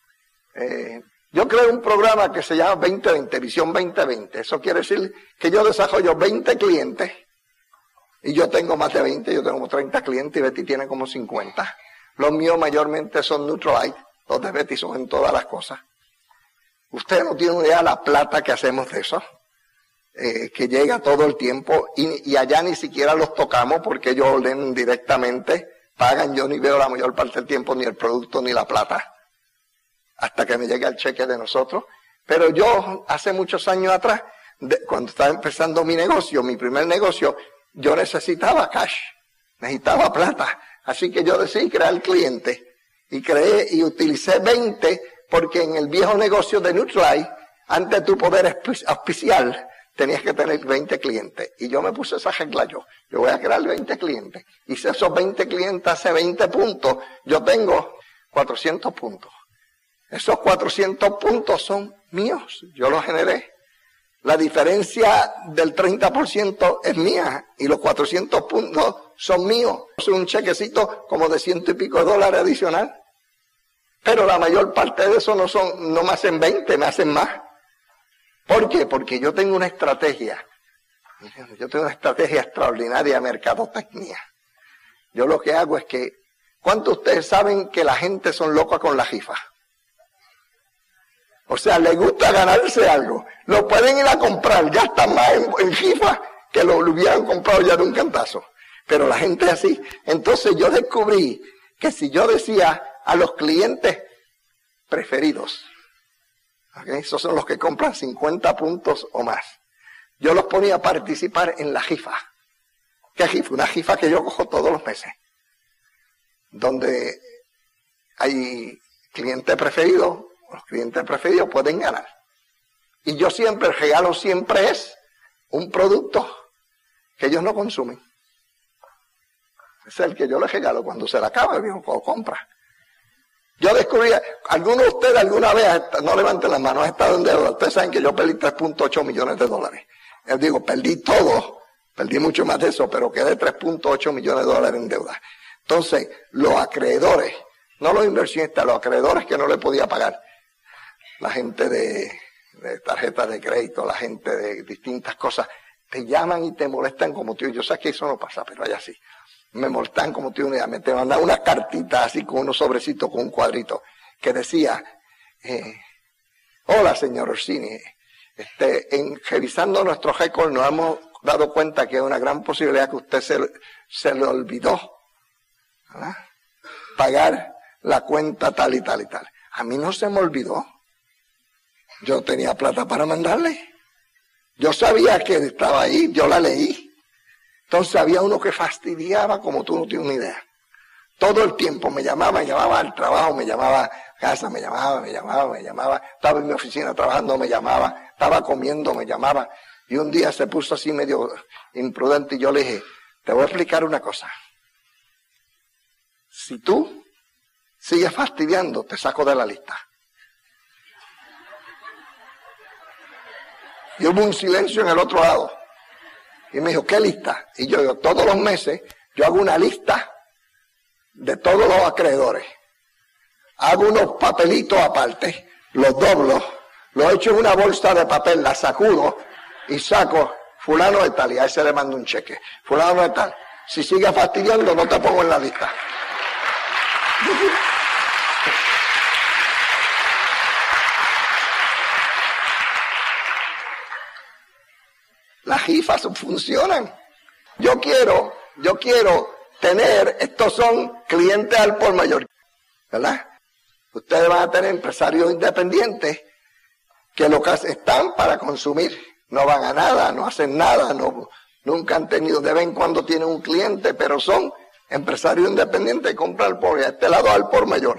Yo creo un programa que se llama 2020, Visión 2020. Eso quiere decir que yo desarrollo 20 clientes y yo tengo más de 20, yo tengo como 30 clientes y Betty tiene como 50. Los míos mayormente son Neutralite, los de Betty son en todas las cosas. Ustedes no tienen idea de la plata que hacemos de eso, que llega todo el tiempo y allá ni siquiera los tocamos porque ellos ordenan directamente, pagan, yo ni veo la mayor parte del tiempo ni el producto ni la plata, hasta que me llega el cheque de nosotros. Pero yo, hace muchos años atrás, cuando estaba empezando mi negocio, mi primer negocio, yo necesitaba cash, necesitaba plata. Así que yo decidí crear cliente y creé y utilicé 20 porque en el viejo negocio de Nutrilite, antes de tú poder auspiciar, tenías que tener 20 clientes. Y yo me puse esa regla yo voy a crear 20 clientes. Y si esos 20 clientes hacen 20 puntos, yo tengo 400 puntos. Esos 400 puntos son míos, yo los generé. La diferencia del 30% es mía y los 400 puntos son míos. Es un chequecito como de $100 y pico adicional. Pero la mayor parte de eso no me hacen 20, me hacen más. ¿Por qué? Porque yo tengo una estrategia. Yo tengo una estrategia extraordinaria de mercadotecnia. Yo lo que hago es que, ¿cuántos de ustedes saben que la gente son locas con la rifa? O sea, le gusta ganarse algo. Lo pueden ir a comprar, ya están más en jifa que lo hubieran comprado ya de un cantazo. Pero la gente es así. Entonces yo descubrí que si yo decía a los clientes preferidos, ¿okay? Esos son los que compran 50 puntos o más, yo los ponía a participar en la jifa. ¿Qué jifa? Una jifa que yo cojo todos los meses, donde hay clientes preferidos. Los clientes preferidos pueden ganar. Y yo siempre, el regalo siempre es un producto que ellos no consumen. Es el que yo les regalo. Cuando se le acaba, digo, compra. Yo descubrí, algunos de ustedes alguna vez, no levanten las manos, han estado en deuda. Ustedes saben que yo perdí 3.8 millones de dólares. Yo digo, perdí todo, perdí mucho más de eso, pero quedé 3.8 millones de dólares en deuda. Entonces, los acreedores, no los inversionistas, los acreedores que no le podía pagar, la gente de tarjetas de crédito, la gente de distintas cosas, te llaman y te molestan como tío. Yo sé que eso no pasa, pero allá sí. Me molestan como tío, te mandan unas cartitas así con unos sobrecitos, con un cuadrito, que decía, hola señor Orsini, revisando nuestro récord nos hemos dado cuenta que hay una gran posibilidad que usted se le olvidó, ¿verdad?, pagar la cuenta tal y tal y tal. A mí no se me olvidó. Yo tenía plata para mandarle. Yo sabía que estaba ahí, yo la leí. Entonces había uno que fastidiaba como tú no tienes una idea. Todo el tiempo me llamaba al trabajo, me llamaba a casa, me llamaba. Estaba en mi oficina trabajando, me llamaba. Estaba comiendo, me llamaba. Y un día se puso así medio imprudente y yo le dije, te voy a explicar una cosa. Si tú sigues fastidiando, te saco de la lista. Y hubo un silencio en el otro lado. Y me dijo, ¿qué lista? Y yo digo, todos los meses yo hago una lista de todos los acreedores. Hago unos papelitos aparte, los doblo, los echo en una bolsa de papel, la sacudo y saco fulano de tal, y a ese le mando un cheque. Fulano de tal. Si sigues fastidiando, no te pongo en la lista. Las jifas funcionan. Yo quiero tener, estos son clientes al por mayor, ¿verdad? Ustedes van a tener empresarios independientes que lo que están para consumir, no van a nada, no hacen nada, nunca han tenido, de vez en cuando tienen un cliente, pero son empresarios independientes que compran al por, y a este lado al por mayor.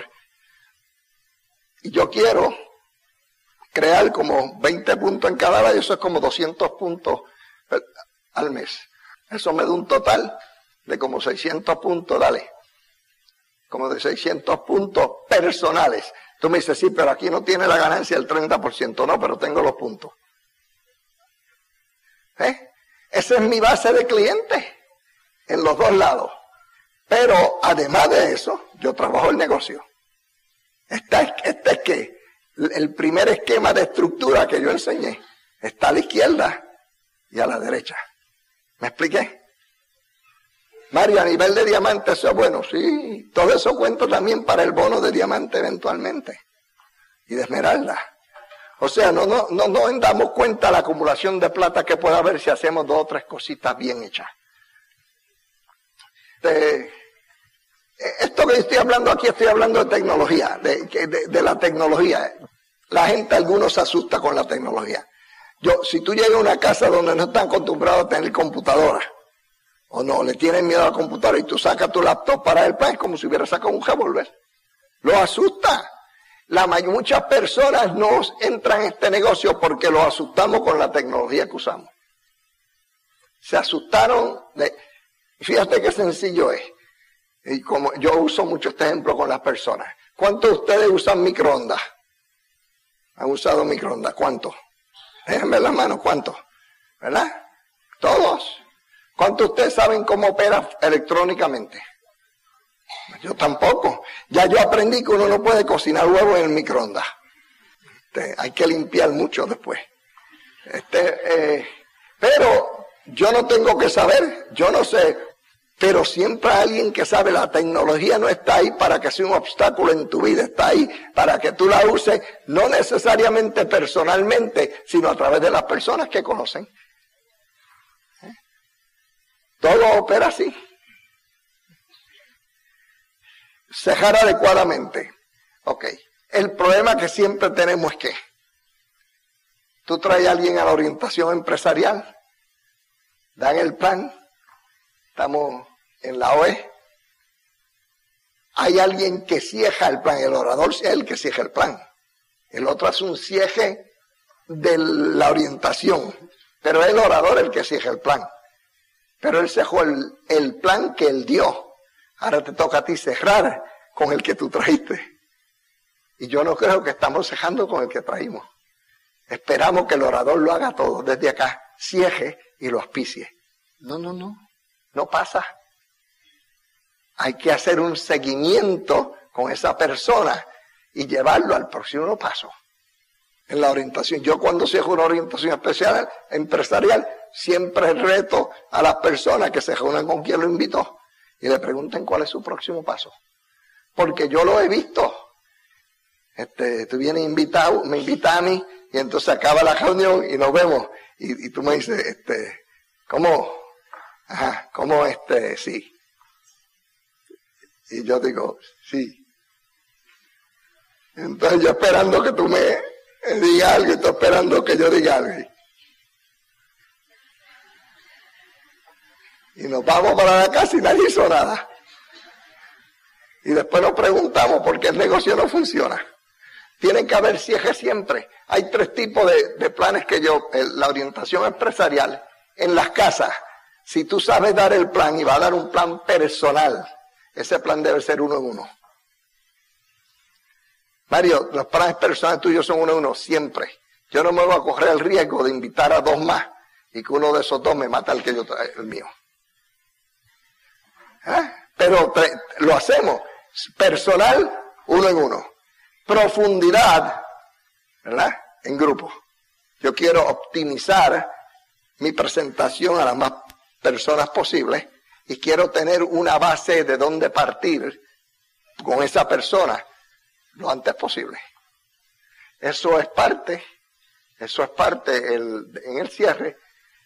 Y yo quiero crear como 20 puntos en cada lado, y eso es como 200 puntos al mes. Eso me da un total de como 600 puntos, dale. Como de 600 puntos personales. Tú me dices, sí, pero aquí no tiene la ganancia del 30%. No, pero tengo los puntos. Esa es mi base de clientes en los dos lados. Pero además de eso, yo trabajo el negocio. Este es que el primer esquema de estructura que yo enseñé está a la izquierda y a la derecha. ¿Me expliqué? Mario, a nivel de diamante eso es bueno. Sí, todo eso cuenta también para el bono de diamante eventualmente. Y de esmeralda. O sea, no damos cuenta de la acumulación de plata que puede haber si hacemos 2 o 3 cositas bien hechas. Esto que estoy hablando aquí, estoy hablando de tecnología, de la tecnología. La gente, algunos se asusta con la tecnología. Si tú llegas a una casa donde no están acostumbrados a tener computadora, o no, le tienen miedo a la computadora, y tú sacas tu laptop para el país como si hubiera sacado un revólver, lo asusta. Muchas personas no entran en este negocio porque lo asustamos con la tecnología que usamos. Se asustaron fíjate qué sencillo es. Y como yo uso mucho este ejemplo con las personas. ¿Cuántos de ustedes usan microondas? ¿Han usado microondas? ¿Cuántos? Déjenme la mano, ¿cuántos? ¿Verdad? Todos. ¿Cuántos de ustedes saben cómo opera electrónicamente? Yo tampoco. Ya yo aprendí que uno no puede cocinar huevos en el microondas. Hay que limpiar mucho después. Pero yo no tengo que saber, yo no sé Pero siempre hay alguien que sabe, la tecnología no está ahí para que sea un obstáculo en tu vida, está ahí para que tú la uses, no necesariamente personalmente, sino a través de las personas que conocen. Todo opera así. Cejar adecuadamente. Ok. El problema que siempre tenemos es que tú traes a alguien a la orientación empresarial, dan el plan, estamos en la OE, hay alguien que cieja el plan, el orador es el que cieja el plan, el otro hace un cieje de la orientación, pero es el orador el que cieja el plan, pero él cejó el plan que él dio, ahora te toca a ti cerrar con el que tú trajiste, y yo no creo que estamos cejando con el que traímos, esperamos que el orador lo haga todo desde acá, cieje y lo auspicie. No pasa. Hay que hacer un seguimiento con esa persona y llevarlo al próximo paso. En la orientación, yo cuando cejo una orientación especial, empresarial, siempre reto a las personas que se reúnan con quien lo invitó y le pregunten cuál es su próximo paso. Porque yo lo he visto. Tú vienes invitado, me invitas a mí y entonces acaba la reunión y nos vemos. Y tú me dices, ¿cómo? Ajá, ¿cómo sí? Y yo digo, sí. Entonces yo esperando que tú me digas algo y tú esperando que yo diga algo. Y nos vamos para la casa y nadie hizo nada. Y después nos preguntamos por qué el negocio no funciona. Tienen que haber cierre siempre. Hay 3 tipos de planes que la orientación empresarial en las casas. Si tú sabes dar el plan y va a dar un plan personal, ese plan debe ser 1 en 1. Mario, los planes personales tuyos son 1 en 1, siempre. Yo no me voy a correr el riesgo de invitar a 2 más y que uno de esos 2 me mata el mío. Pero lo hacemos. Personal, 1 en 1. Profundidad, ¿verdad? En grupo. Yo quiero optimizar mi presentación a las más personas posibles y quiero tener una base de dónde partir con esa persona lo antes posible. Eso es parte en el cierre.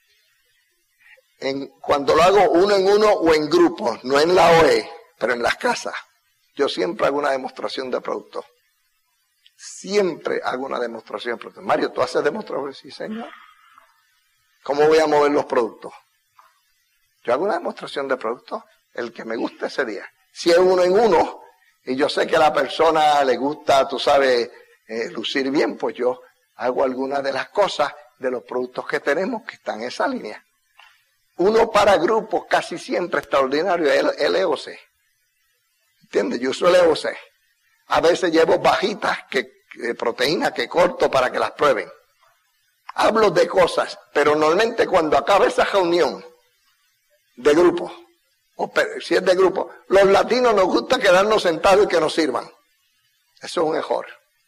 Cuando lo hago 1 en 1 o en grupo, no en la OE, pero en las casas, yo siempre hago una demostración de producto. Siempre hago una demostración de producto. Mario, ¿tú haces demostración? Sí, señor. ¿Cómo voy a mover los productos? Yo hago una demostración de producto, el que me guste ese día. Si es 1 en 1, y yo sé que a la persona le gusta, tú sabes, lucir bien, pues yo hago algunas de las cosas de los productos que tenemos que están en esa línea. Uno para grupos casi siempre extraordinario es el EOC. ¿Entiendes? Yo uso el EOC. A veces llevo bajitas de proteínas que corto para que las prueben. Hablo de cosas, pero normalmente cuando acaba esa reunión de grupo, o si es de grupo, los latinos nos gusta quedarnos sentados y que nos sirvan. Eso es un error.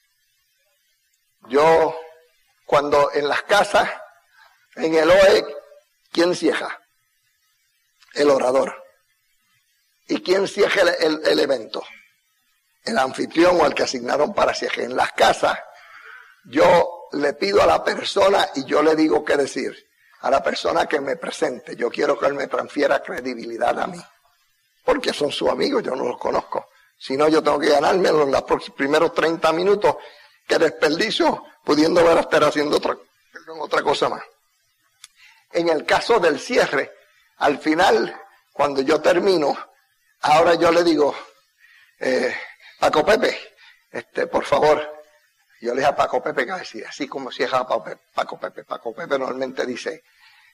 Yo, cuando en las casas, en el OE, ¿quién cieja? El orador. ¿Y quién cieja el evento? El anfitrión o el que asignaron para cieje. En las casas, yo le pido a la persona y yo le digo qué decir. A la persona que me presente. Yo quiero que él me transfiera credibilidad a mí. Porque son sus amigos, yo no los conozco. Si no, yo tengo que ganármelo en los primeros 30 minutos que desperdicio, pudiendo estar haciendo otra cosa más. En el caso del cierre, al final, cuando yo termino, ahora yo le digo, Paco Pepe, por favor, yo le dije a Paco Pepe, que decía, así como cierra Paco Pepe normalmente dice,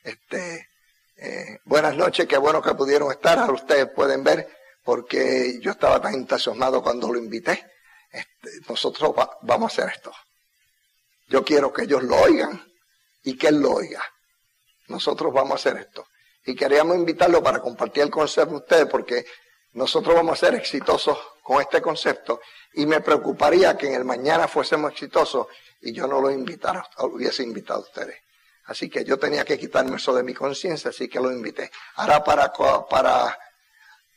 buenas noches, qué bueno que pudieron estar, ahora ustedes pueden ver, porque yo estaba tan entusiasmado cuando lo invité, nosotros vamos a hacer esto. Yo quiero que ellos lo oigan y que él lo oiga. Nosotros vamos a hacer esto. Y queríamos invitarlo para compartir el concepto de ustedes, porque nosotros vamos a ser exitosos con este concepto y me preocuparía que en el mañana fuésemos exitosos y yo no lo hubiese invitado a ustedes. Así que yo tenía que quitarme eso de mi conciencia, así que lo invité. Ahora para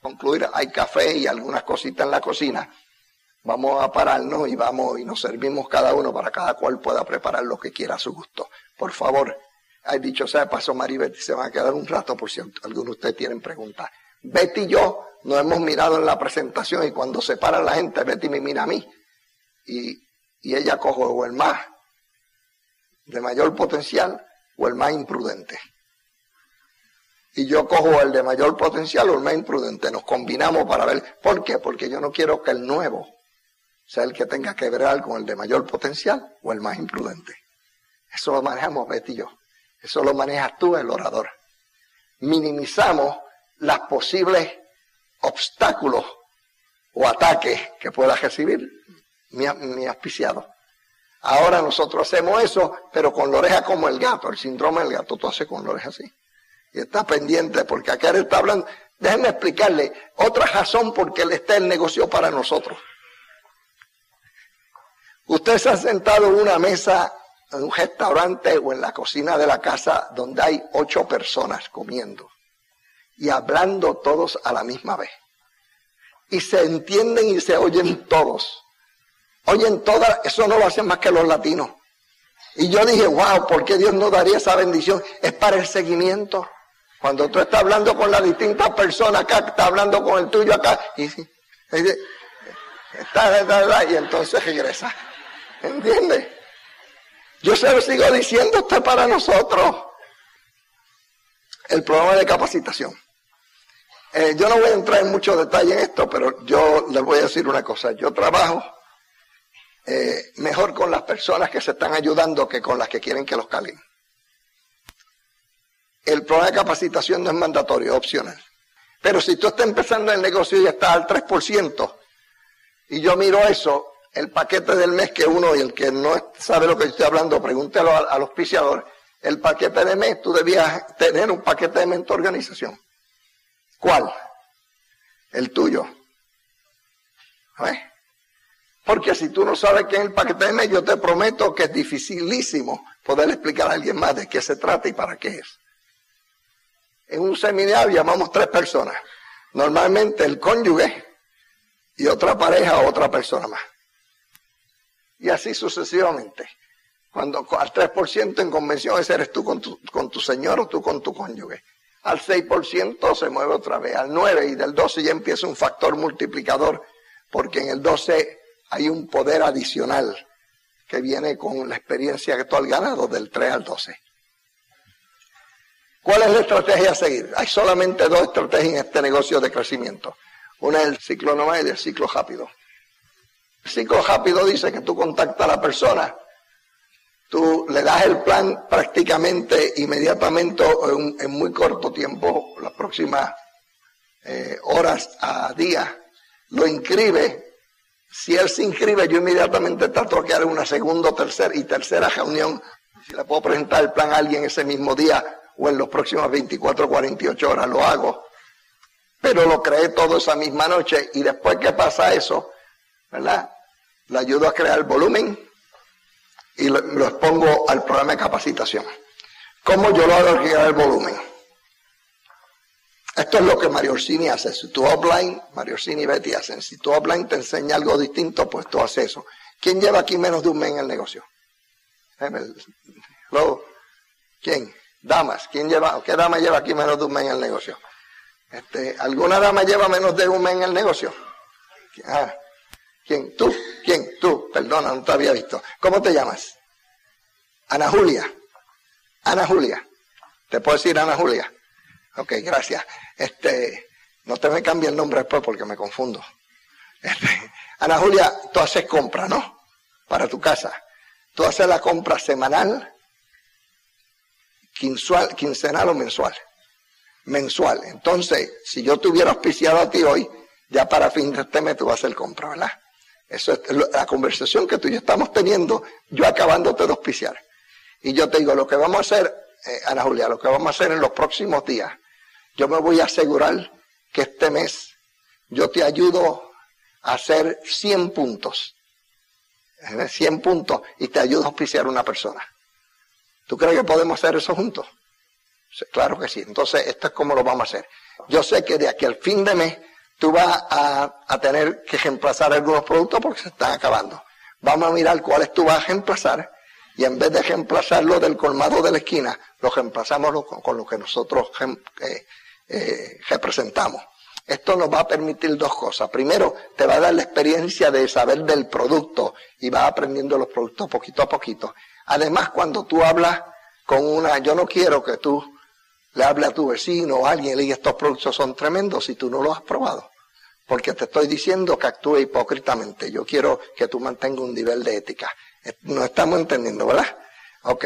concluir, hay café y algunas cositas en la cocina. Vamos a pararnos y vamos y nos servimos cada uno para cada cual pueda preparar lo que quiera a su gusto. Por favor, hay dicho sea de paso, María y Betty se van a quedar un rato por si alguno de ustedes tienen preguntas. Betty y yo nos hemos mirado en la presentación y cuando se para la gente, Betty me mira a mí y ella coge o el más de mayor potencial o el más imprudente. Y yo cojo el de mayor potencial o el más imprudente. Nos combinamos para ver. ¿Por qué? Porque yo no quiero que el nuevo sea el que tenga que ver con el de mayor potencial o el más imprudente. Eso lo manejamos Betty y yo. Eso lo manejas tú, el orador. Minimizamos los posibles obstáculos o ataques que pueda recibir mi auspiciado. Ahora nosotros hacemos eso, pero con la oreja como el gato, el síndrome del gato, tú haces con la oreja así. Y está pendiente porque acá él está hablando. Déjenme explicarle otra razón por qué él está el negocio para nosotros. Usted se ha sentado en una mesa, en un restaurante o en la cocina de la casa donde hay 8 personas comiendo y hablando todos a la misma vez. Y se entienden y se oyen todos. Oyen todas, eso no lo hacen más que los latinos. Y yo dije, wow, ¿por qué Dios no daría esa bendición? Es para el seguimiento. Cuando tú estás hablando con las distintas personas acá, estás hablando con el tuyo acá, y entonces regresa. ¿Entiendes? Yo se lo sigo diciendo, esto es para nosotros. El programa de capacitación. Yo no voy a entrar en mucho detalle en esto, pero yo les voy a decir una cosa. Yo trabajo mejor con las personas que se están ayudando que con las que quieren que los carguen. El programa de capacitación no es mandatorio, es opcional. Pero si tú estás empezando el negocio y estás al 3%, y yo miro eso, el paquete del mes que uno, y el que no sabe lo que yo estoy hablando, pregúntelo al auspiciador, el paquete de mes, tú debías tener un paquete de mentor organización. ¿Cuál? El tuyo. ¿Ves? Porque si tú no sabes qué es el paquete de mes, yo te prometo que es dificilísimo poder explicar a alguien más de qué se trata y para qué es. En un seminario llamamos 3 personas. Normalmente el cónyuge y otra pareja o otra persona más. Y así sucesivamente. Cuando al 3% en convención ese eres tú con tu señor o tú con tu cónyuge. Al 6% se mueve otra vez. Al 9% y del 12% ya empieza un factor multiplicador. Porque en el 12% hay un poder adicional que viene con la experiencia que tú has ganado del 3 al 12%. ¿Cuál es la estrategia a seguir? Hay solamente 2 estrategias en este negocio de crecimiento. Una es el ciclo normal y el ciclo rápido. El ciclo rápido dice que tú contactas a la persona, tú le das el plan prácticamente inmediatamente en muy corto tiempo, las próximas horas a días, lo inscribe. Si él se inscribe, yo inmediatamente trato de crear una segunda, tercera reunión. Si le puedo presentar el plan a alguien ese mismo día o en los próximos 24 o 48 horas, lo hago. Pero lo creé todo esa misma noche y después que pasa eso, ¿verdad? Le ayudo a crear volumen y lo expongo al programa de capacitación. ¿Cómo yo lo hago crear el volumen? Esto es lo que Mario Orsini hace. Si tú offline, Mario Orsini y Betty hacen. Si tú offline te enseña algo distinto, pues tú haces eso. ¿Quién lleva aquí menos de un mes en el negocio? Luego, ¿quién? Damas. ¿Qué dama lleva aquí menos de un mes en el negocio? ¿Alguna dama lleva menos de un mes en el negocio? ¿Quién? ¿Tú? ¿Quién? Tú. Perdona, no te había visto. ¿Cómo te llamas? Ana Julia. Ana Julia. ¿Te puedo decir Ana Julia? Ok, gracias. No te me cambie el nombre después porque me confundo. Ana Julia, tú haces compra, ¿no? Para tu casa. Tú haces la compra semanal, quincenal o mensual. Mensual. Entonces, si yo te hubiera auspiciado a ti hoy, ya para fin de este mes tú vas a hacer compra, ¿verdad? Eso es la conversación que tú y yo estamos teniendo, yo acabándote de auspiciar. Y yo te digo, lo que vamos a hacer, Ana Julia, lo que vamos a hacer en los próximos días, yo me voy a asegurar que este mes yo te ayudo a hacer 100 puntos. 100 puntos y te ayudo a auspiciar a una persona. ¿Tú crees que podemos hacer eso juntos? Claro que sí. Entonces, esto es como lo vamos a hacer. Yo sé que de aquí al fin de mes tú vas a tener que reemplazar algunos productos porque se están acabando. Vamos a mirar cuáles tú vas a reemplazar y en vez de reemplazarlo del colmado de la esquina, lo reemplazamos con lo que nosotros representamos. Esto nos va a permitir dos cosas. Primero, te va a dar la experiencia de saber del producto y vas aprendiendo los productos poquito a poquito. Además, cuando tú hablas yo no quiero que tú le hables a tu vecino o a alguien y le digas estos productos son tremendos si tú no los has probado. Porque te estoy diciendo que actúe hipócritamente. Yo quiero que tú mantengas un nivel de ética. Nos estamos entendiendo, ¿verdad? Ok.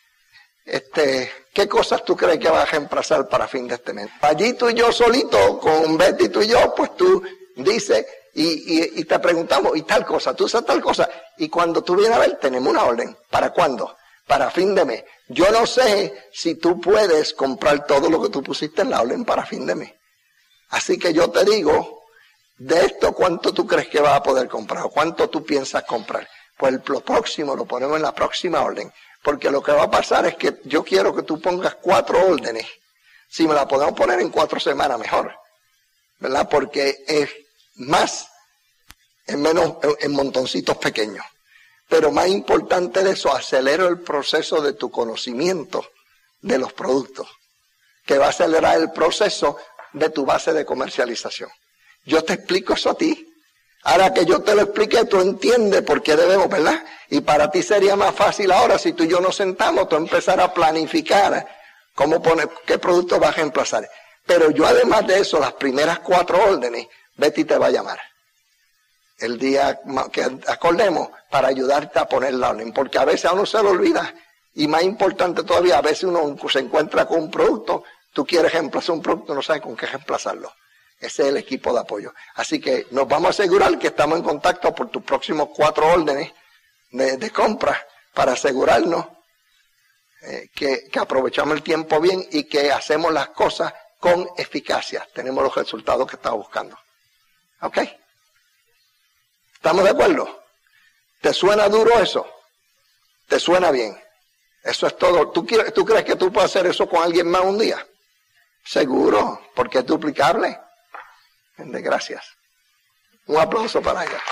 ¿Qué cosas tú crees que vas a reemplazar para fin de este mes? Allí tú y yo solito, con Betty tú y yo, pues tú dices y te preguntamos, y tal cosa, tú usas tal cosa. Y cuando tú vienes a ver, tenemos una orden. ¿Para cuándo? Para fin de mes. Yo no sé si tú puedes comprar todo lo que tú pusiste en la orden para fin de mes. Así que yo te digo, de esto, ¿cuánto tú crees que vas a poder comprar? ¿O cuánto tú piensas comprar? Pues lo próximo lo ponemos en la próxima orden. Porque lo que va a pasar es que yo quiero que tú pongas 4 órdenes. Si me la podemos poner en 4 semanas, mejor. ¿Verdad? Porque es más, es menos en montoncitos pequeños. Pero más importante de eso, acelera el proceso de tu conocimiento de los productos. Que va a acelerar el proceso de tu base de comercialización. Yo te explico eso a ti. Ahora que yo te lo expliqué, tú entiendes por qué debemos, ¿verdad? Y para ti sería más fácil ahora, si tú y yo nos sentamos, tú empezar a planificar qué producto vas a reemplazar. Pero yo además de eso, las primeras 4 órdenes, Betty te va a llamar. El día que acordemos para ayudarte a poner la orden. Porque a veces a uno se lo olvida. Y más importante todavía, a veces uno se encuentra con un producto, tú quieres reemplazar un producto, no sabes con qué reemplazarlo. Ese es el equipo de apoyo. Así que nos vamos a asegurar que estamos en contacto por tus próximos 4 órdenes de compra para asegurarnos que aprovechamos el tiempo bien y que hacemos las cosas con eficacia. Tenemos los resultados que estamos buscando. ¿Ok? ¿Estamos de acuerdo? ¿Te suena duro eso? ¿Te suena bien? Eso es todo. ¿Tú crees que tú puedes hacer eso con alguien más un día? Seguro, porque es duplicable. Gracias. Un aplauso para ella.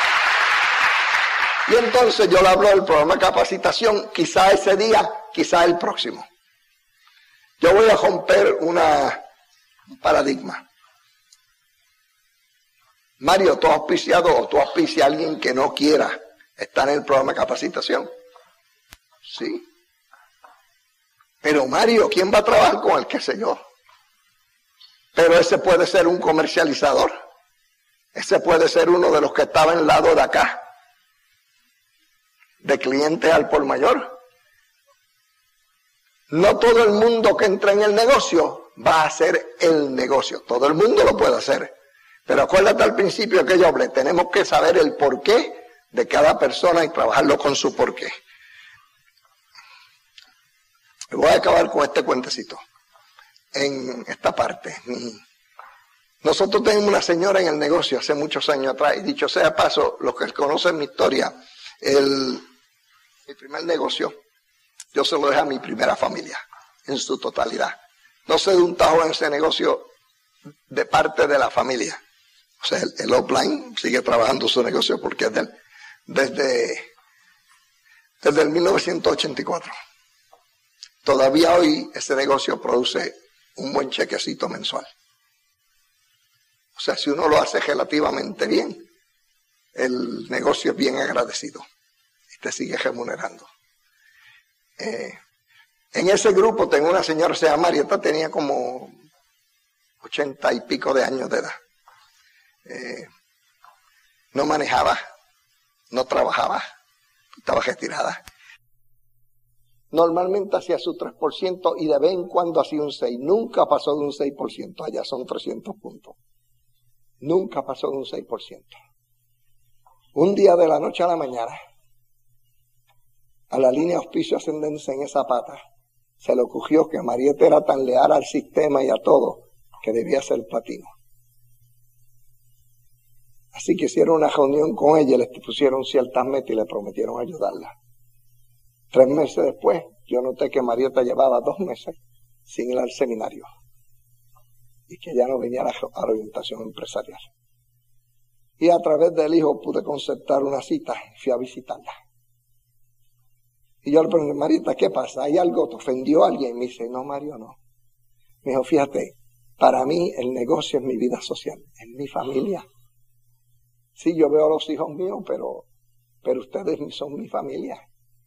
Y entonces yo le hablo del programa de capacitación, quizá ese día, quizá el próximo. Yo voy a romper un paradigma. Mario, ¿tú has auspiciado o tú auspicias a alguien que no quiera estar en el programa de capacitación? Sí. Pero Mario, ¿quién va a trabajar con él? ¿Qué sé yo? Pero ese puede ser un comercializador. Ese puede ser uno de los que estaba en el lado de acá. De cliente al por mayor. No todo el mundo que entra en el negocio va a hacer el negocio. Todo el mundo lo puede hacer. Pero acuérdate al principio que yo hablé. Tenemos que saber el porqué de cada persona y trabajarlo con su porqué. Voy a acabar con este cuentecito. En esta parte. Nosotros tenemos una señora en el negocio hace muchos años atrás, y dicho sea paso, los que conocen mi historia, mi primer negocio, yo se lo dejé a mi primera familia, en su totalidad. No se de un tajo en ese negocio de parte de la familia. O sea, el offline sigue trabajando su negocio porque es desde el 1984. Todavía hoy ese negocio produce un buen chequecito mensual. O sea, si uno lo hace relativamente bien, el negocio es bien agradecido y te sigue remunerando. En ese grupo tengo una señora, se llama Marieta, tenía como 80 y pico de años de edad. No manejaba, no trabajaba, estaba retirada. Normalmente hacía su 3% y de vez en cuando hacía un 6%. Nunca pasó de un 6%. Allá son 300 puntos. Nunca pasó de un 6%. Un día de la noche a la mañana, a la línea auspicio ascendencia en esa pata, se le ocurrió que Marieta era tan leal al sistema y a todo que debía ser platino. Así que hicieron una reunión con ella, les pusieron ciertas metas y le prometieron ayudarla. 3 meses después, yo noté que Marieta llevaba 2 meses sin ir al seminario. y que ya no venía a la orientación empresarial. Y a través del hijo pude concertar una cita y fui a visitarla. Y yo le pregunté, Marieta, ¿qué pasa? ¿Hay algo? ¿Te ofendió alguien? Y me dice, no, Mario, no. Me dijo, fíjate, para mí el negocio es mi vida social, es mi familia. Sí, yo veo a los hijos míos, pero ustedes son mi familia.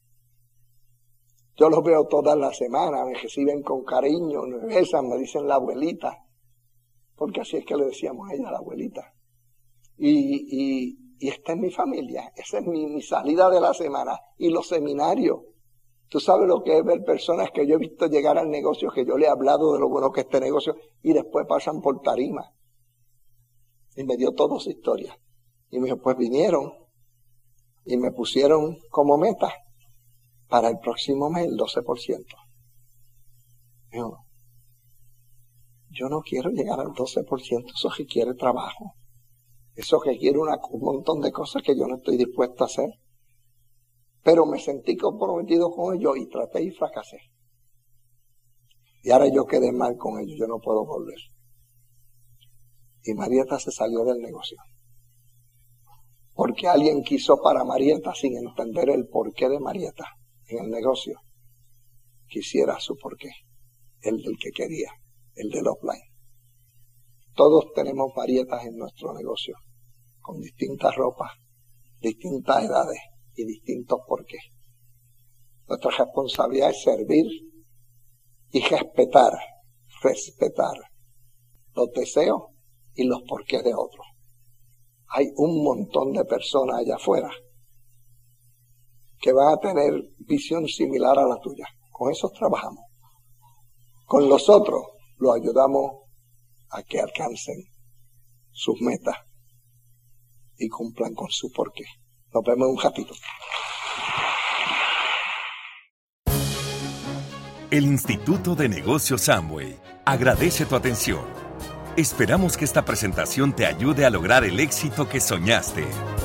Yo los veo todas las semanas, me reciben con cariño, me besan, me dicen la abuelita, porque así es que le decíamos a ella, la abuelita. Y esta es mi familia, esa es mi salida de la semana. Y los seminarios, tú sabes lo que es ver personas que yo he visto llegar al negocio, que yo le he hablado de lo bueno que es este negocio, y después pasan por tarima. Y me dio toda su historia. Y me dijo, pues vinieron y me pusieron como meta para el próximo mes el 12%. Digo, yo no quiero llegar al 12%, eso requiere trabajo. Eso requiere un montón de cosas que yo no estoy dispuesto a hacer. Pero me sentí comprometido con ellos y traté y fracasé. Y ahora yo quedé mal con ellos, yo no puedo volver. Y Marieta se salió del negocio. Porque alguien quiso para Marieta, sin entender el porqué de Marieta en el negocio, quisiera su porqué, el del que quería, el del offline. Todos tenemos Marietas en nuestro negocio, con distintas ropas, distintas edades y distintos porqués. Nuestra responsabilidad es servir y respetar los deseos y los porqués de otros. Hay un montón de personas allá afuera que van a tener visión similar a la tuya. Con esos trabajamos. Con los otros los ayudamos a que alcancen sus metas y cumplan con su porqué. Nos vemos en un ratito. El Instituto de Negocios Amway agradece tu atención. Esperamos que esta presentación te ayude a lograr el éxito que soñaste.